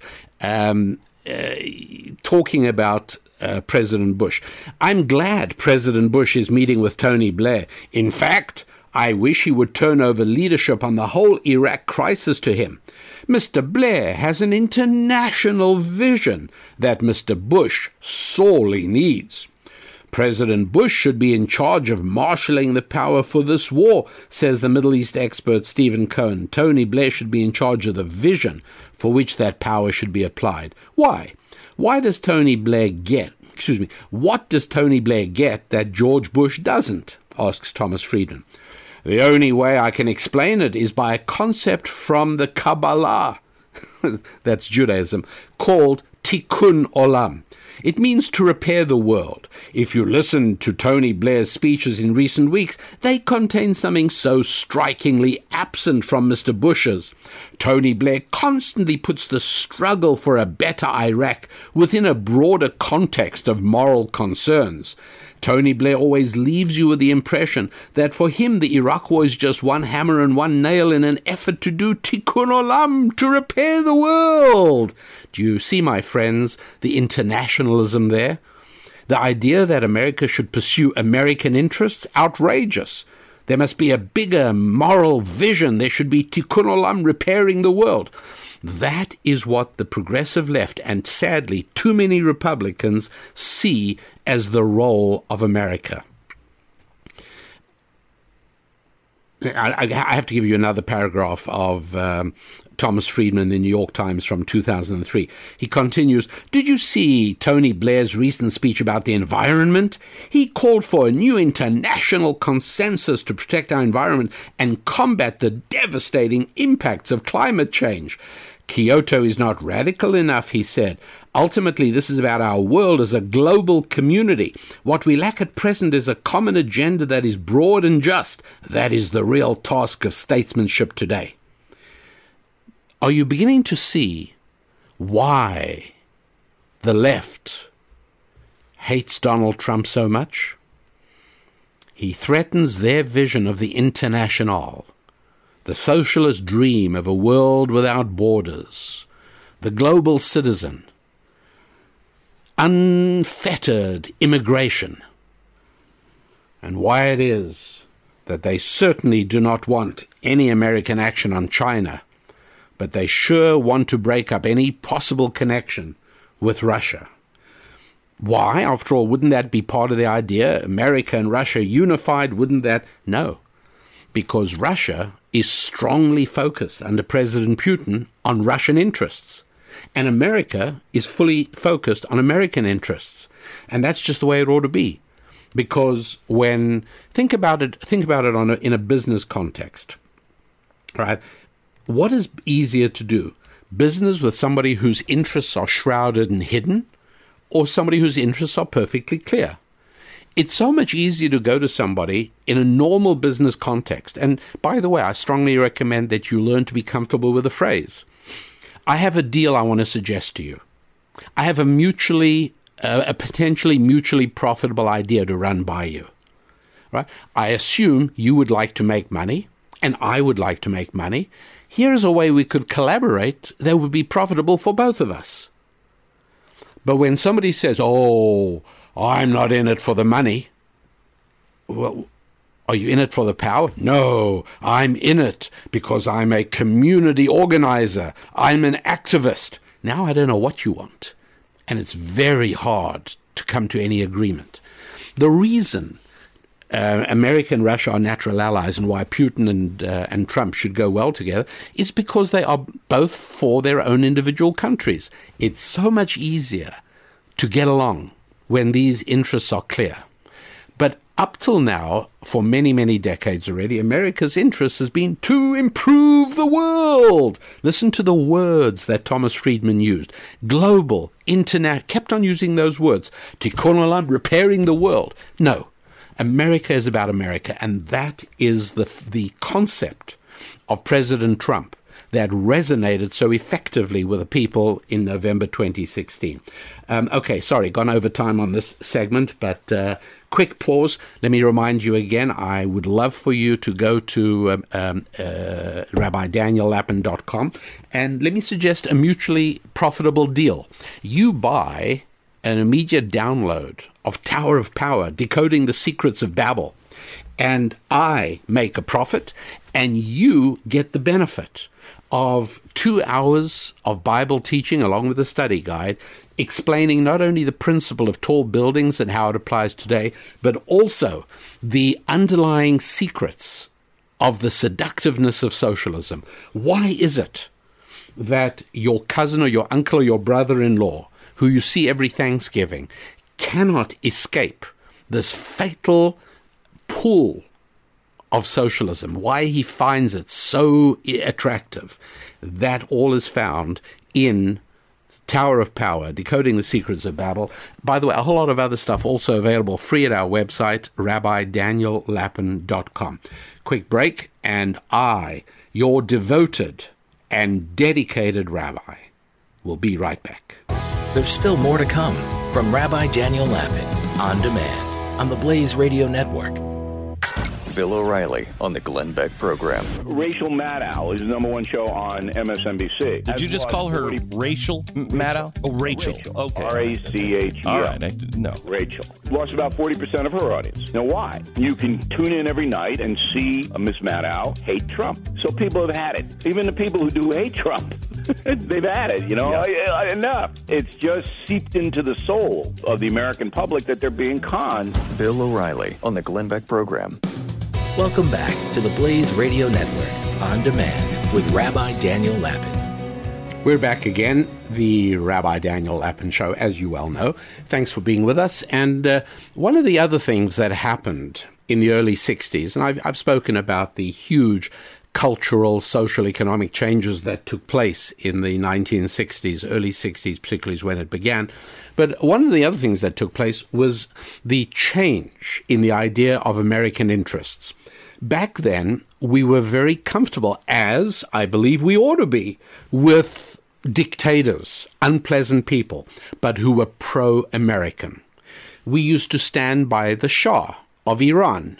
talking about President Bush. I'm glad President Bush is meeting with Tony Blair. In fact, I wish he would turn over leadership on the whole Iraq crisis to him. Mr. Blair has an international vision that Mr. Bush sorely needs. President Bush should be in charge of marshalling the power for this war, says the Middle East expert Stephen Cohen. Tony Blair should be in charge of the vision for which that power should be applied. Why? What does Tony Blair get that George Bush doesn't? Asks Thomas Friedman. The only way I can explain it is by a concept from the Kabbalah, that's Judaism, called Tikkun Olam. It means to repair the world. If you listen to Tony Blair's speeches in recent weeks, they contain something so strikingly absent from Mr. Bush's. Tony Blair constantly puts the struggle for a better Iraq within a broader context of moral concerns. Tony Blair always leaves you with the impression that for him the Iraq war is just one hammer and one nail in an effort to do tikkun olam, to repair the world. Do you see, my friends, the internationalism there? The idea that America should pursue American interests? Outrageous. There must be a bigger moral vision. There should be tikkun olam, repairing the world. That is what the progressive left, and sadly too many Republicans, see as the role of America. I have to give you another paragraph of Thomas Friedman in the New York Times from 2003. He continues, did you see Tony Blair's recent speech about the environment? He called for a new international consensus to protect our environment and combat the devastating impacts of climate change. Kyoto is not radical enough, he said. Ultimately, this is about our world as a global community. What we lack at present is a common agenda that is broad and just. That is the real task of statesmanship today. Are you beginning to see why the left hates Donald Trump so much? He threatens their vision of the Internationale, the socialist dream of a world without borders, the global citizen, unfettered immigration, and why it is that they certainly do not want any American action on China, but they sure want to break up any possible connection with Russia. Why? After all, wouldn't that be part of the idea? America and Russia unified, wouldn't that? No. Because Russia is strongly focused under President Putin on Russian interests. And America is fully focused on American interests. And that's just the way it ought to be. Because think about it in a business context. Right? What is easier to do? Business with somebody whose interests are shrouded and hidden, or somebody whose interests are perfectly clear? It's so much easier to go to somebody in a normal business context. And by the way, I strongly recommend that you learn to be comfortable with the phrase. I have a deal I want to suggest to you. I have a potentially mutually profitable idea to run by you. Right? I assume you would like to make money, and I would like to make money. Here's a way we could collaborate that would be profitable for both of us. But when somebody says, oh, I'm not in it for the money. Well, are you in it for the power? No, I'm in it because I'm a community organizer. I'm an activist. Now I don't know what you want. And it's very hard to come to any agreement. The reason America and Russia are natural allies and why Putin and Trump should go well together is because they are both for their own individual countries. It's so much easier to get along when these interests are clear. But up till now, for many, many decades already, America's interest has been to improve the world. Listen to the words that Thomas Friedman used. Global, internet, kept on using those words. Tikkun olam, repairing the world. No, America is about America, and that is the concept of President Trump. that resonated so effectively with the people in November 2016. Okay, sorry, gone over time on this segment, but quick pause. Let me remind you again, I would love for you to go to RabbiDanielLapin.com, and let me suggest a mutually profitable deal. You buy an immediate download of Tower of Power, Decoding the Secrets of Babel, and I make a profit, and you get the benefit of 2 hours of Bible teaching along with a study guide, explaining not only the principle of tall buildings and how it applies today, but also the underlying secrets of the seductiveness of socialism. Why is it that your cousin or your uncle or your brother-in-law, who you see every Thanksgiving, cannot escape this fatal pull of socialism? Why he finds it so attractive? That all is found in Tower of Power, Decoding the Secrets of Babel. By the way, a whole lot of other stuff also available free at our website, RabbiDanielLapin.com. Quick break, and I, your devoted and dedicated rabbi, will be right back. There's still more to come from Rabbi Daniel Lapin, on demand, on the Blaze Radio Network. Bill O'Reilly on the Glenn Beck Program. Rachel Maddow is the number one show on MSNBC. Did you just call her Rachel Maddow? Oh, Rachel. Okay. R-A-C-H-E-L. All right. No. Rachel. Lost about 40% of her audience. Now, why? You can tune in every night and see Miss Maddow hate Trump. So people have had it. Even the people who do hate Trump, they've had it, you know. Yeah. Enough. It's just seeped into the soul of the American public that they're being conned. Bill O'Reilly on the Glenn Beck Program. Welcome back to the Blaze Radio Network, on demand, with Rabbi Daniel Lapin. We're back again, the Rabbi Daniel Lapin Show, as you well know. Thanks for being with us. And one of the other things that happened in the early 60s, and I've spoken about the huge cultural, social, economic changes that took place in the 1960s, early 60s, particularly is when it began. But one of the other things that took place was the change in the idea of American interests. Back then, we were very comfortable, as I believe we ought to be, with dictators, unpleasant people, but who were pro-American. We used to stand by the Shah of Iran.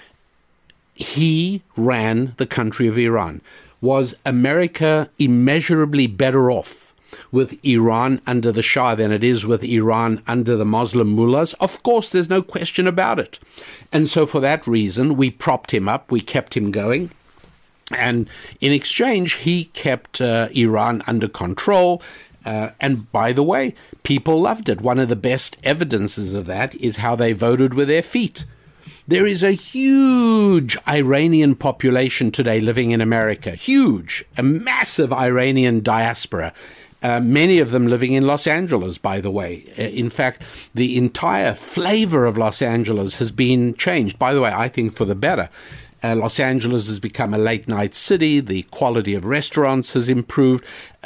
He ran the country of Iran. Was America immeasurably better off with Iran under the Shah than it is with Iran under the Muslim mullahs? Of course, there's no question about it. And so for that reason, we propped him up, we kept him going. And in exchange, he kept Iran under control. And by the way, people loved it. One of the best evidences of that is how they voted with their feet. There is a huge Iranian population today living in America. Huge, a massive Iranian diaspora. Many of them living in Los Angeles, by the way. In fact, the entire flavor of Los Angeles has been changed. By the way, I think for the better. Los Angeles has become a late-night city. The quality of restaurants has improved.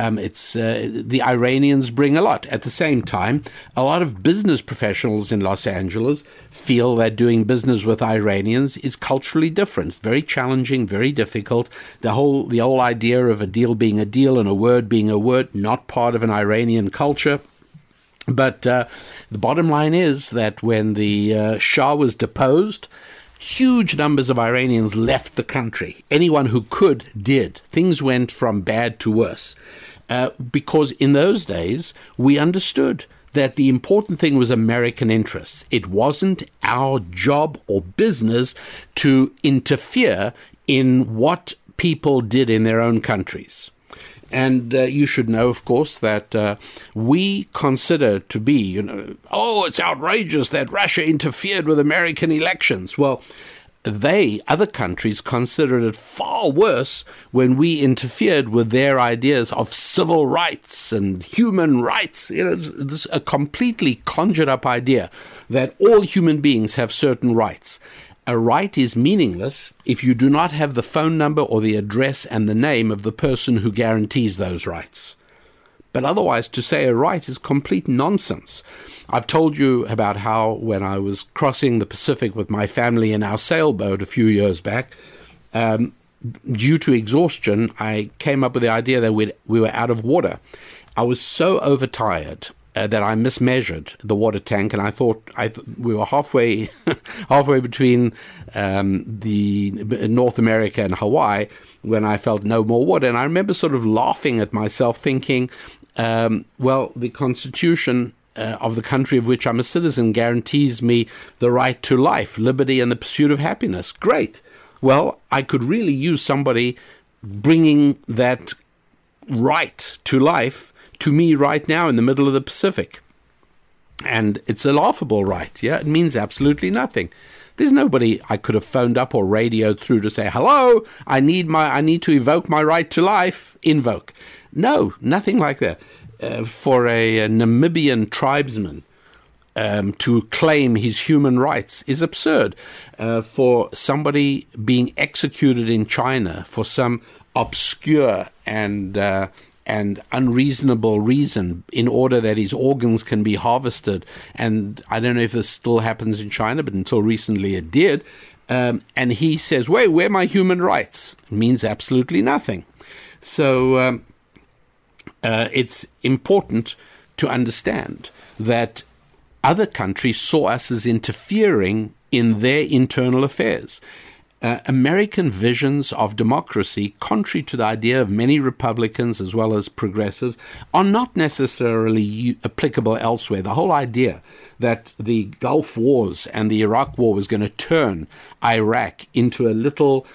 The Iranians bring a lot. At the same time, a lot of business professionals in Los Angeles feel that doing business with Iranians is culturally different. It's very challenging, very difficult. The whole idea of a deal being a deal and a word being a word, not part of an Iranian culture. But the bottom line is that when the Shah was deposed, huge numbers of Iranians left the country. Anyone who could did. Things went from bad to worse. Because in those days, we understood that the important thing was American interests. It wasn't our job or business to interfere in what people did in their own countries. And you should know, of course, that we consider to be, it's outrageous that Russia interfered with American elections. Well, other countries, considered it far worse when we interfered with their ideas of civil rights and human rights. This a completely conjured up idea that all human beings have certain rights. A right is meaningless if you do not have the phone number or the address and the name of the person who guarantees those rights. But otherwise, to say a right is complete nonsense. I've told you about how when I was crossing the Pacific with my family in our sailboat a few years back, due to exhaustion, I came up with the idea that we were out of water. I was so overtired that I mismeasured the water tank, and I thought we were halfway between the North America and Hawaii when I felt no more water. And I remember sort of laughing at myself, thinking, well, the Constitution of the country of which I'm a citizen guarantees me the right to life, liberty, and the pursuit of happiness. Great. Well, I could really use somebody bringing that right to life to me right now in the middle of the Pacific. And it's a laughable right, yeah? It means absolutely nothing. There's nobody I could have phoned up or radioed through to say, hello, I need to evoke my right to life. Invoke. No, nothing like that. For a Namibian tribesman to claim his human rights is absurd. For somebody being executed in China for some obscure and unreasonable reason in order that his organs can be harvested. And I don't know if this still happens in China, but until recently it did. And he says, wait, where are my human rights? It means absolutely nothing. So it's important to understand that other countries saw us as interfering in their internal affairs. American visions of democracy, contrary to the idea of many Republicans as well as progressives, are not necessarily applicable elsewhere. The whole idea that the Gulf Wars and the Iraq War was going to turn Iraq into a little,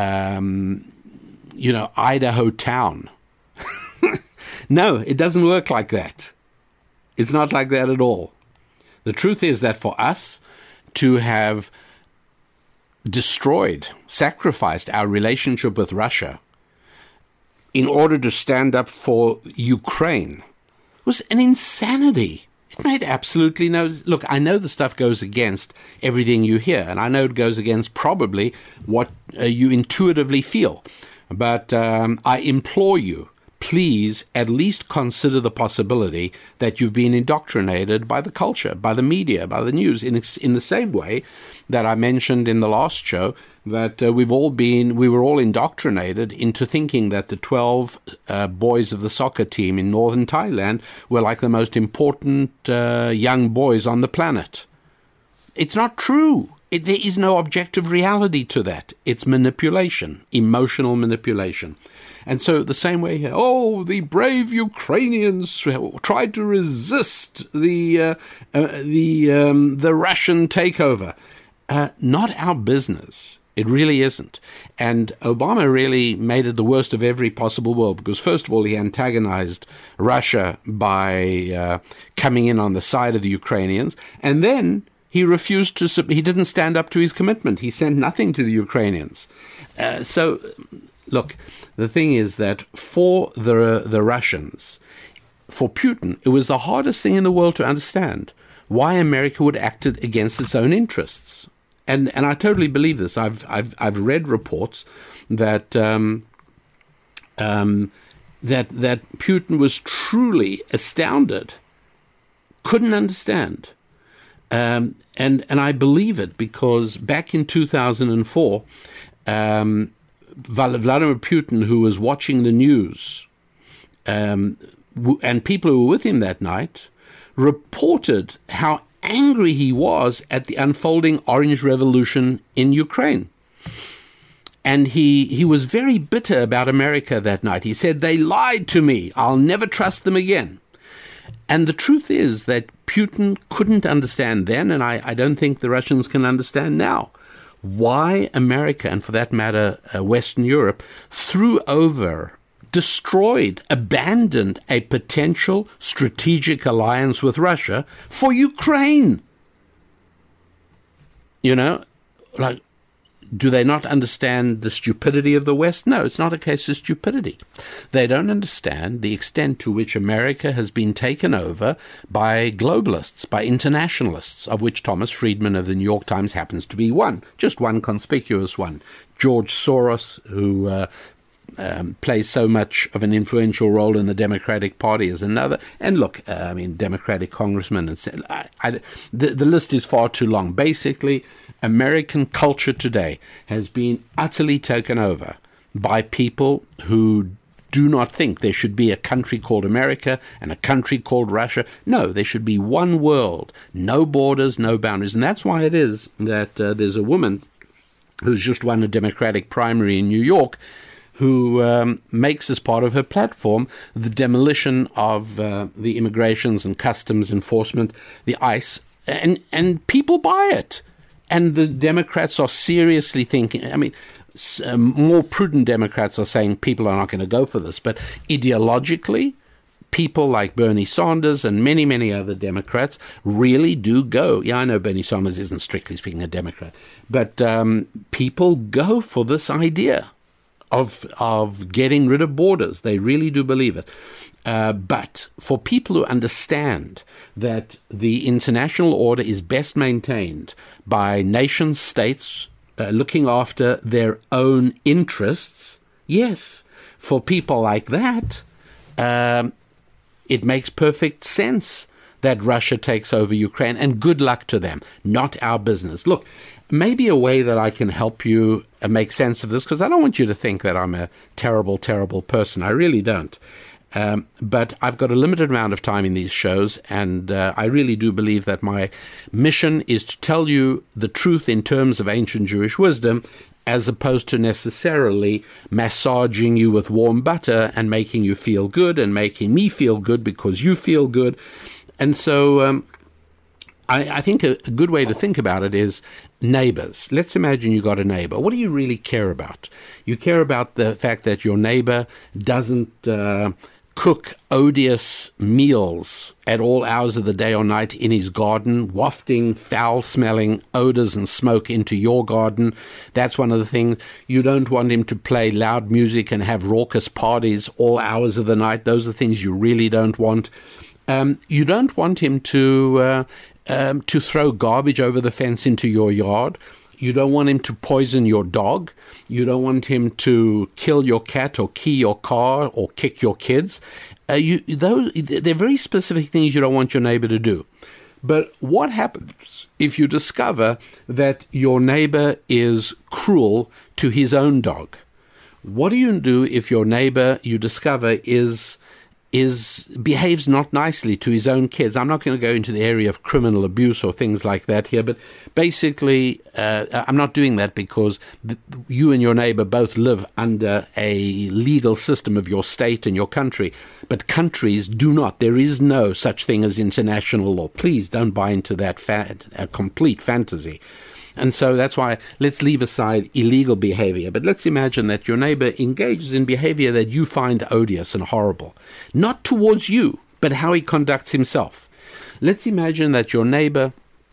Idaho town. No, it doesn't work like that. It's not like that at all. The truth is that for us to have destroyed, sacrificed our relationship with Russia in order to stand up for Ukraine was an insanity. It made absolutely no... Look, I know the stuff goes against everything you hear, and I know it goes against probably what you intuitively feel. But I implore you, please at least consider the possibility that you've been indoctrinated by the culture, by the media, by the news, in the same way that I mentioned in the last show that we were all indoctrinated into thinking that the 12 boys of the soccer team in northern Thailand were like the most important young boys on the planet. It's not true. There is no objective reality to that. It's manipulation, emotional manipulation. And so the same way here, the brave Ukrainians tried to resist the Russian takeover. Not our business. It really isn't. And Obama really made it the worst of every possible world because, first of all, he antagonized Russia by coming in on the side of the Ukrainians. And then he refused to, he didn't stand up to his commitment. He sent nothing to the Ukrainians. So, look, the thing is that for the Russians, for Putin, it was the hardest thing in the world to understand why America would act against its own interests. And I totally believe this. I've read reports that that Putin was truly astounded, couldn't understand, and I believe it because back in 2004, Vladimir Putin, who was watching the news, and people who were with him that night, reported how angry he was at the unfolding Orange Revolution in Ukraine. And he was very bitter about America that night. He said, they lied to me. I'll never trust them again. And the truth is that Putin couldn't understand then, and I don't think the Russians can understand now, why America, and for that matter, Western Europe, threw over, destroyed, abandoned a potential strategic alliance with Russia for Ukraine. You know, like, do they not understand the stupidity of the West? No, it's not a case of stupidity. They don't understand the extent to which America has been taken over by globalists, by internationalists, of which Thomas Friedman of the New York Times happens to be one, just one conspicuous one. George Soros, who plays so much of an influential role in the Democratic Party as another. And look, Democratic congressmen, and the list is far too long. Basically, American culture today has been utterly taken over by people who do not think there should be a country called America and a country called Russia. No, there should be one world, no borders, no boundaries. And that's why it is that there's a woman who's just won a Democratic primary in New York who makes as part of her platform the demolition of the immigrations and customs enforcement, the ICE, and people buy it. And the Democrats are seriously thinking, I mean, more prudent Democrats are saying people are not going to go for this. But ideologically, people like Bernie Sanders and many, many other Democrats really do go. Yeah, I know Bernie Sanders isn't strictly speaking a Democrat, but people go for this idea of getting rid of borders. They really do believe it. But for people who understand that the international order is best maintained by nation states looking after their own interests, yes, for people like that, it makes perfect sense that Russia takes over Ukraine, and good luck to them. Not our business. Look, maybe a way that I can help you make sense of this, because I don't want you to think that I'm a terrible, terrible person. I really don't. But I've got a limited amount of time in these shows, and I really do believe that my mission is to tell you the truth in terms of ancient Jewish wisdom, as opposed to necessarily massaging you with warm butter and making you feel good and making me feel good because you feel good. And so I think a good way to think about it is neighbors. Let's imagine you got a neighbor. What do you really care about? You care about the fact that your neighbor doesn't cook odious meals at all hours of the day or night in his garden, wafting foul-smelling odors and smoke into your garden. That's one of the things. You don't want him to play loud music and have raucous parties all hours of the night. Those are things you really don't want. You don't want him to throw garbage over the fence into your yard. You don't want him to poison your dog. You don't want him to kill your cat or key your car or kick your kids. They're very specific things you don't want your neighbor to do. But what happens if you discover that your neighbor is cruel to his own dog? What do you do if your neighbor, you discover, behaves not nicely to his own kids? I'm not going to go into the area of criminal abuse or things like that here, but basically I'm not doing that because you and your neighbor both live under a legal system of your state and your country, but countries do not. There is no such thing as international law. Please don't buy into that complete fantasy. And so that's why let's leave aside illegal behavior. But let's imagine that your neighbor engages in behavior that you find odious and horrible. Not towards you, but how he conducts himself. Let's imagine that your neighbor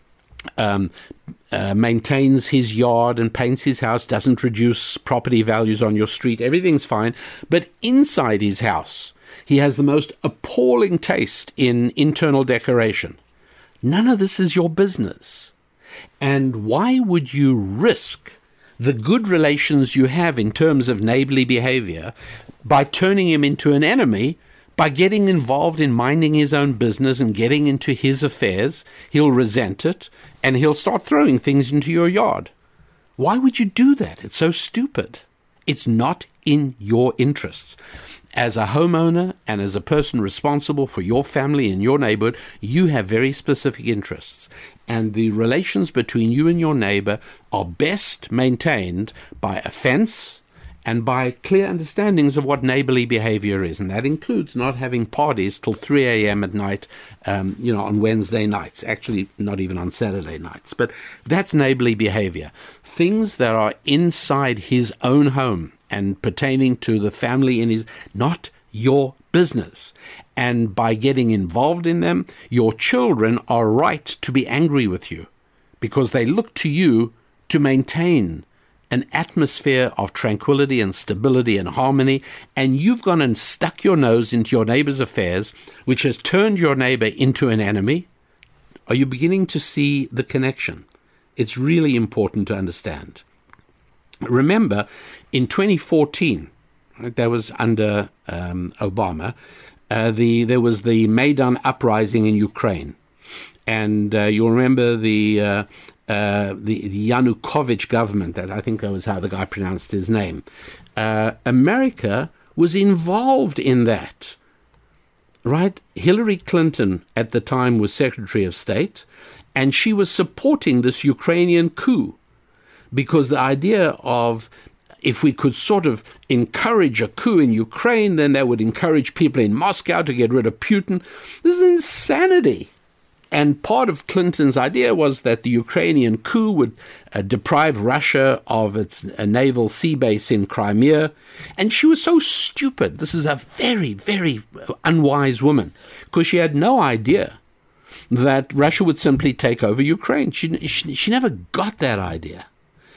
maintains his yard and paints his house, doesn't reduce property values on your street. Everything's fine. But inside his house, he has the most appalling taste in internal decoration. None of this is your business. And why would you risk the good relations you have in terms of neighborly behavior by turning him into an enemy, by getting involved in minding his own business and getting into his affairs? He'll resent it, and he'll start throwing things into your yard. Why would you do that? It's so stupid. It's not in your interests. As a homeowner and as a person responsible for your family and your neighborhood, you have very specific interests. And the relations between you and your neighbor are best maintained by a fence and by clear understandings of what neighborly behavior is. And that includes not having parties till 3 a.m. at night, on Wednesday nights, actually not even on Saturday nights. But that's neighborly behavior. Things that are inside his own home and pertaining to the family in his, not your business. And by getting involved in them, your children are right to be angry with you because they look to you to maintain an atmosphere of tranquility and stability and harmony, and you've gone and stuck your nose into your neighbor's affairs, which has turned your neighbor into an enemy. Are you beginning to see the connection? It's really important to understand. Remember, in 2014, that was under Obama, there was the Maidan uprising in Ukraine. And you'll remember the Yanukovych government, that I think that was how the guy pronounced his name. America was involved in that, right? Hillary Clinton at the time was Secretary of State, and she was supporting this Ukrainian coup, because the idea of, if we could sort of encourage a coup in Ukraine, then that would encourage people in Moscow to get rid of Putin. This is insanity. And part of Clinton's idea was that the Ukrainian coup would deprive Russia of its naval sea base in Crimea. And she was so stupid. This is a very, very unwise woman, because she had no idea that Russia would simply take over Ukraine. She never got that idea.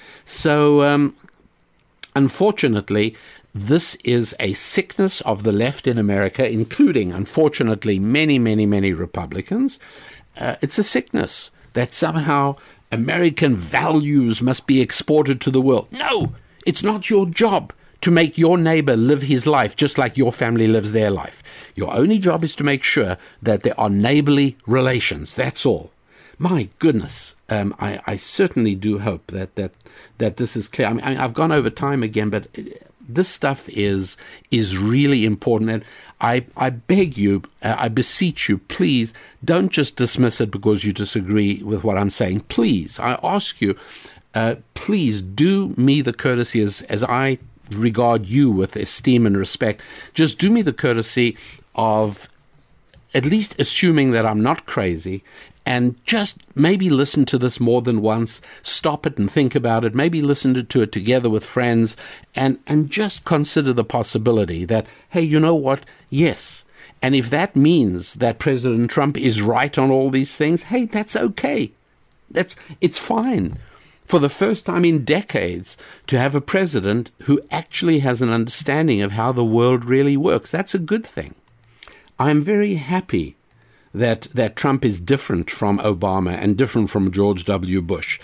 So, unfortunately, this is a sickness of the left in America, including, unfortunately, many, many, many Republicans. It's a sickness that somehow American values must be exported to the world. No, it's not your job to make your neighbor live his life just like your family lives their life. Your only job is to make sure that there are neighborly relations. That's all. My goodness, I certainly do hope that this is clear. I mean, I've gone over time again, but this stuff is really important. And I beg you, I beseech you, please don't just dismiss it because you disagree with what I'm saying. Please, I ask you, please do me the courtesy, as I regard you with esteem and respect, just do me the courtesy of at least assuming that I'm not crazy, and just maybe listen to this more than once, stop it and think about it, maybe listen to it together with friends, and just consider the possibility that, hey, you know what? Yes. And if that means that President Trump is right on all these things, hey, that's okay. It's fine. For the first time in decades, to have a president who actually has an understanding of how the world really works, that's a good thing. I'm very happy that Trump is different from Obama and different from George W. Bush.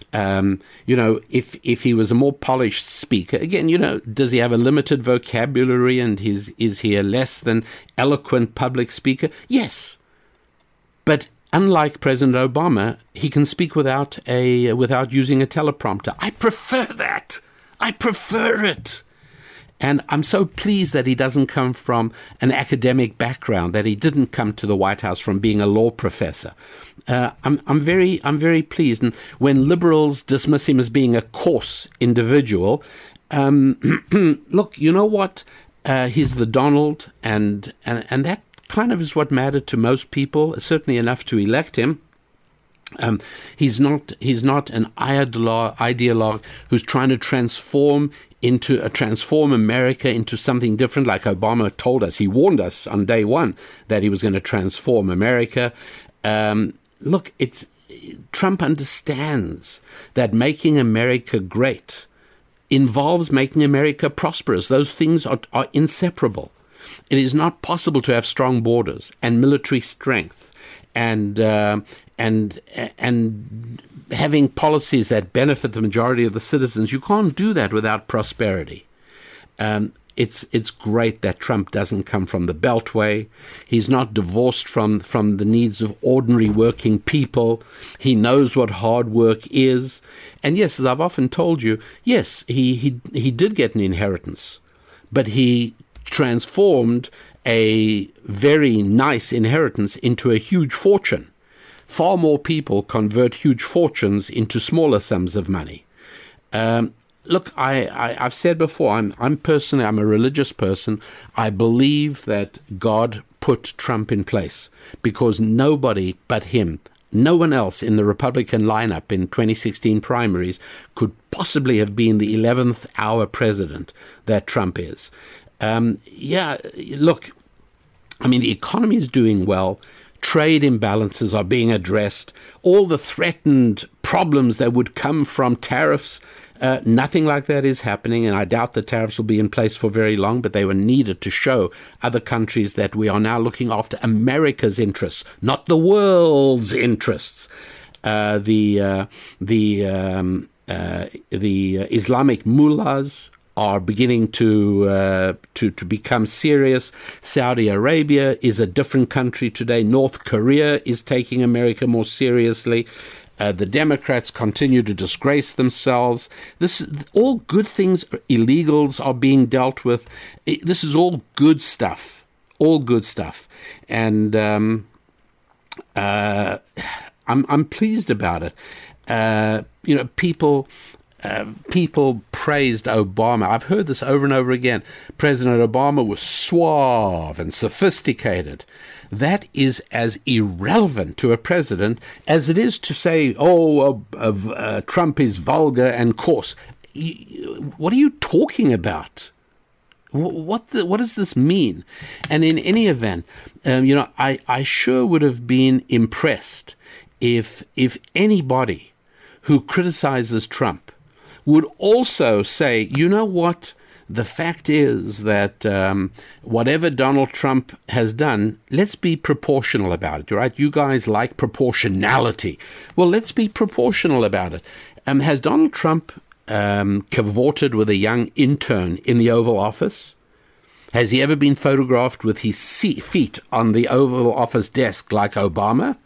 If he was a more polished speaker, again, does he have a limited vocabulary, and is he a less than eloquent public speaker? Yes. But unlike President Obama, he can speak without using a teleprompter. I prefer that. I prefer it. And I'm so pleased that he doesn't come from an academic background, that he didn't come to the White House from being a law professor. I'm very pleased. And when liberals dismiss him as being a coarse individual, look, you know what? He's the Donald, and that kind of is what mattered to most people, certainly enough to elect him. He's not an ideologue who's trying to transform America into something different, like Obama told us. He warned us on day one that he was going to transform America. Look, Trump understands that making America great involves making America prosperous. Those things are inseparable. It is not possible to have strong borders and military strength and having policies that benefit the majority of the citizens. You can't do that without prosperity. It's great that Trump doesn't come from the Beltway. He's not divorced from the needs of ordinary working people. He knows what hard work is. And yes, as I've often told you, yes, he did get an inheritance, but he transformed a very nice inheritance into a huge fortune. Far more people convert huge fortunes into smaller sums of money. Look, I've said before, I'm a religious person. I believe that God put Trump in place because nobody but him, no one else in the Republican lineup in 2016 primaries could possibly have been the 11th hour president that Trump is. Look, I mean, the economy is doing well. Trade imbalances are being addressed. All the threatened problems that would come from tariffs, nothing like that is happening, and I doubt the tariffs will be in place for very long, but they were needed to show other countries that we are now looking after America's interests, not the world's interests. The Islamic mullahs are beginning to become serious. Saudi Arabia is a different country today. North Korea is taking America more seriously. The Democrats continue to disgrace themselves. All good things. Illegals are being dealt with. This is all good stuff. All good stuff. And I'm pleased about it. People praised Obama. I've heard this over and over again. President Obama was suave and sophisticated. That is as irrelevant to a president as it is to say, Trump is vulgar and coarse. What are you talking about? What does this mean? And in any event, I sure would have been impressed if anybody who criticizes Trump would also say, you know what? The fact is that whatever Donald Trump has done, let's be proportional about it, right? You guys like proportionality. Well, let's be proportional about it. Has Donald Trump cavorted with a young intern in the Oval Office? Has he ever been photographed with his feet on the Oval Office desk like Obama?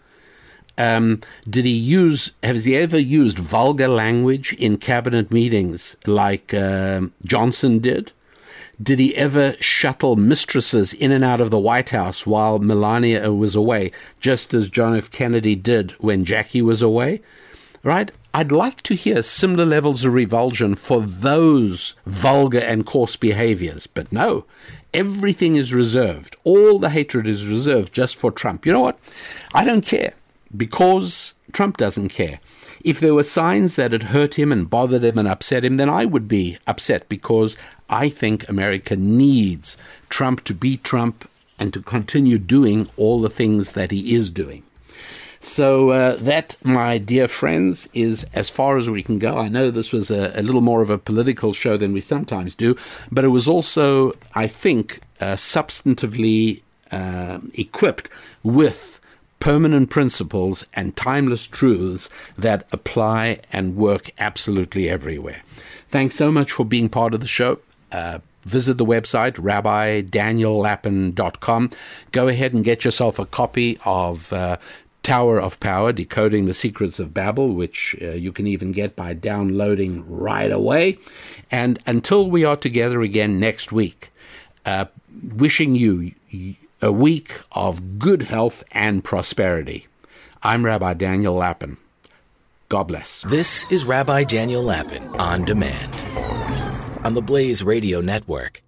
Has he ever used vulgar language in cabinet meetings like Johnson did? Did he ever shuttle mistresses in and out of the White House while Melania was away, just as John F. Kennedy did when Jackie was away? Right? I'd like to hear similar levels of revulsion for those vulgar and coarse behaviors. But no, everything is reserved. All the hatred is reserved just for Trump. You know what? I don't care. Because Trump doesn't care. If there were signs that it hurt him and bothered him and upset him, then I would be upset, because I think America needs Trump to be Trump and to continue doing all the things that he is doing. So that, my dear friends, is as far as we can go. I know this was a little more of a political show than we sometimes do, but it was also, I think, substantively equipped with permanent principles and timeless truths that apply and work absolutely everywhere. Thanks so much for being part of the show. Visit the website, RabbiDanielLapin.com. Go ahead and get yourself a copy of Tower of Power, Decoding the Secrets of Babel, which you can even get by downloading right away. And until we are together again next week, wishing you a week of good health and prosperity. I'm Rabbi Daniel Lapin. God bless. This is Rabbi Daniel Lapin On Demand on the Blaze Radio Network.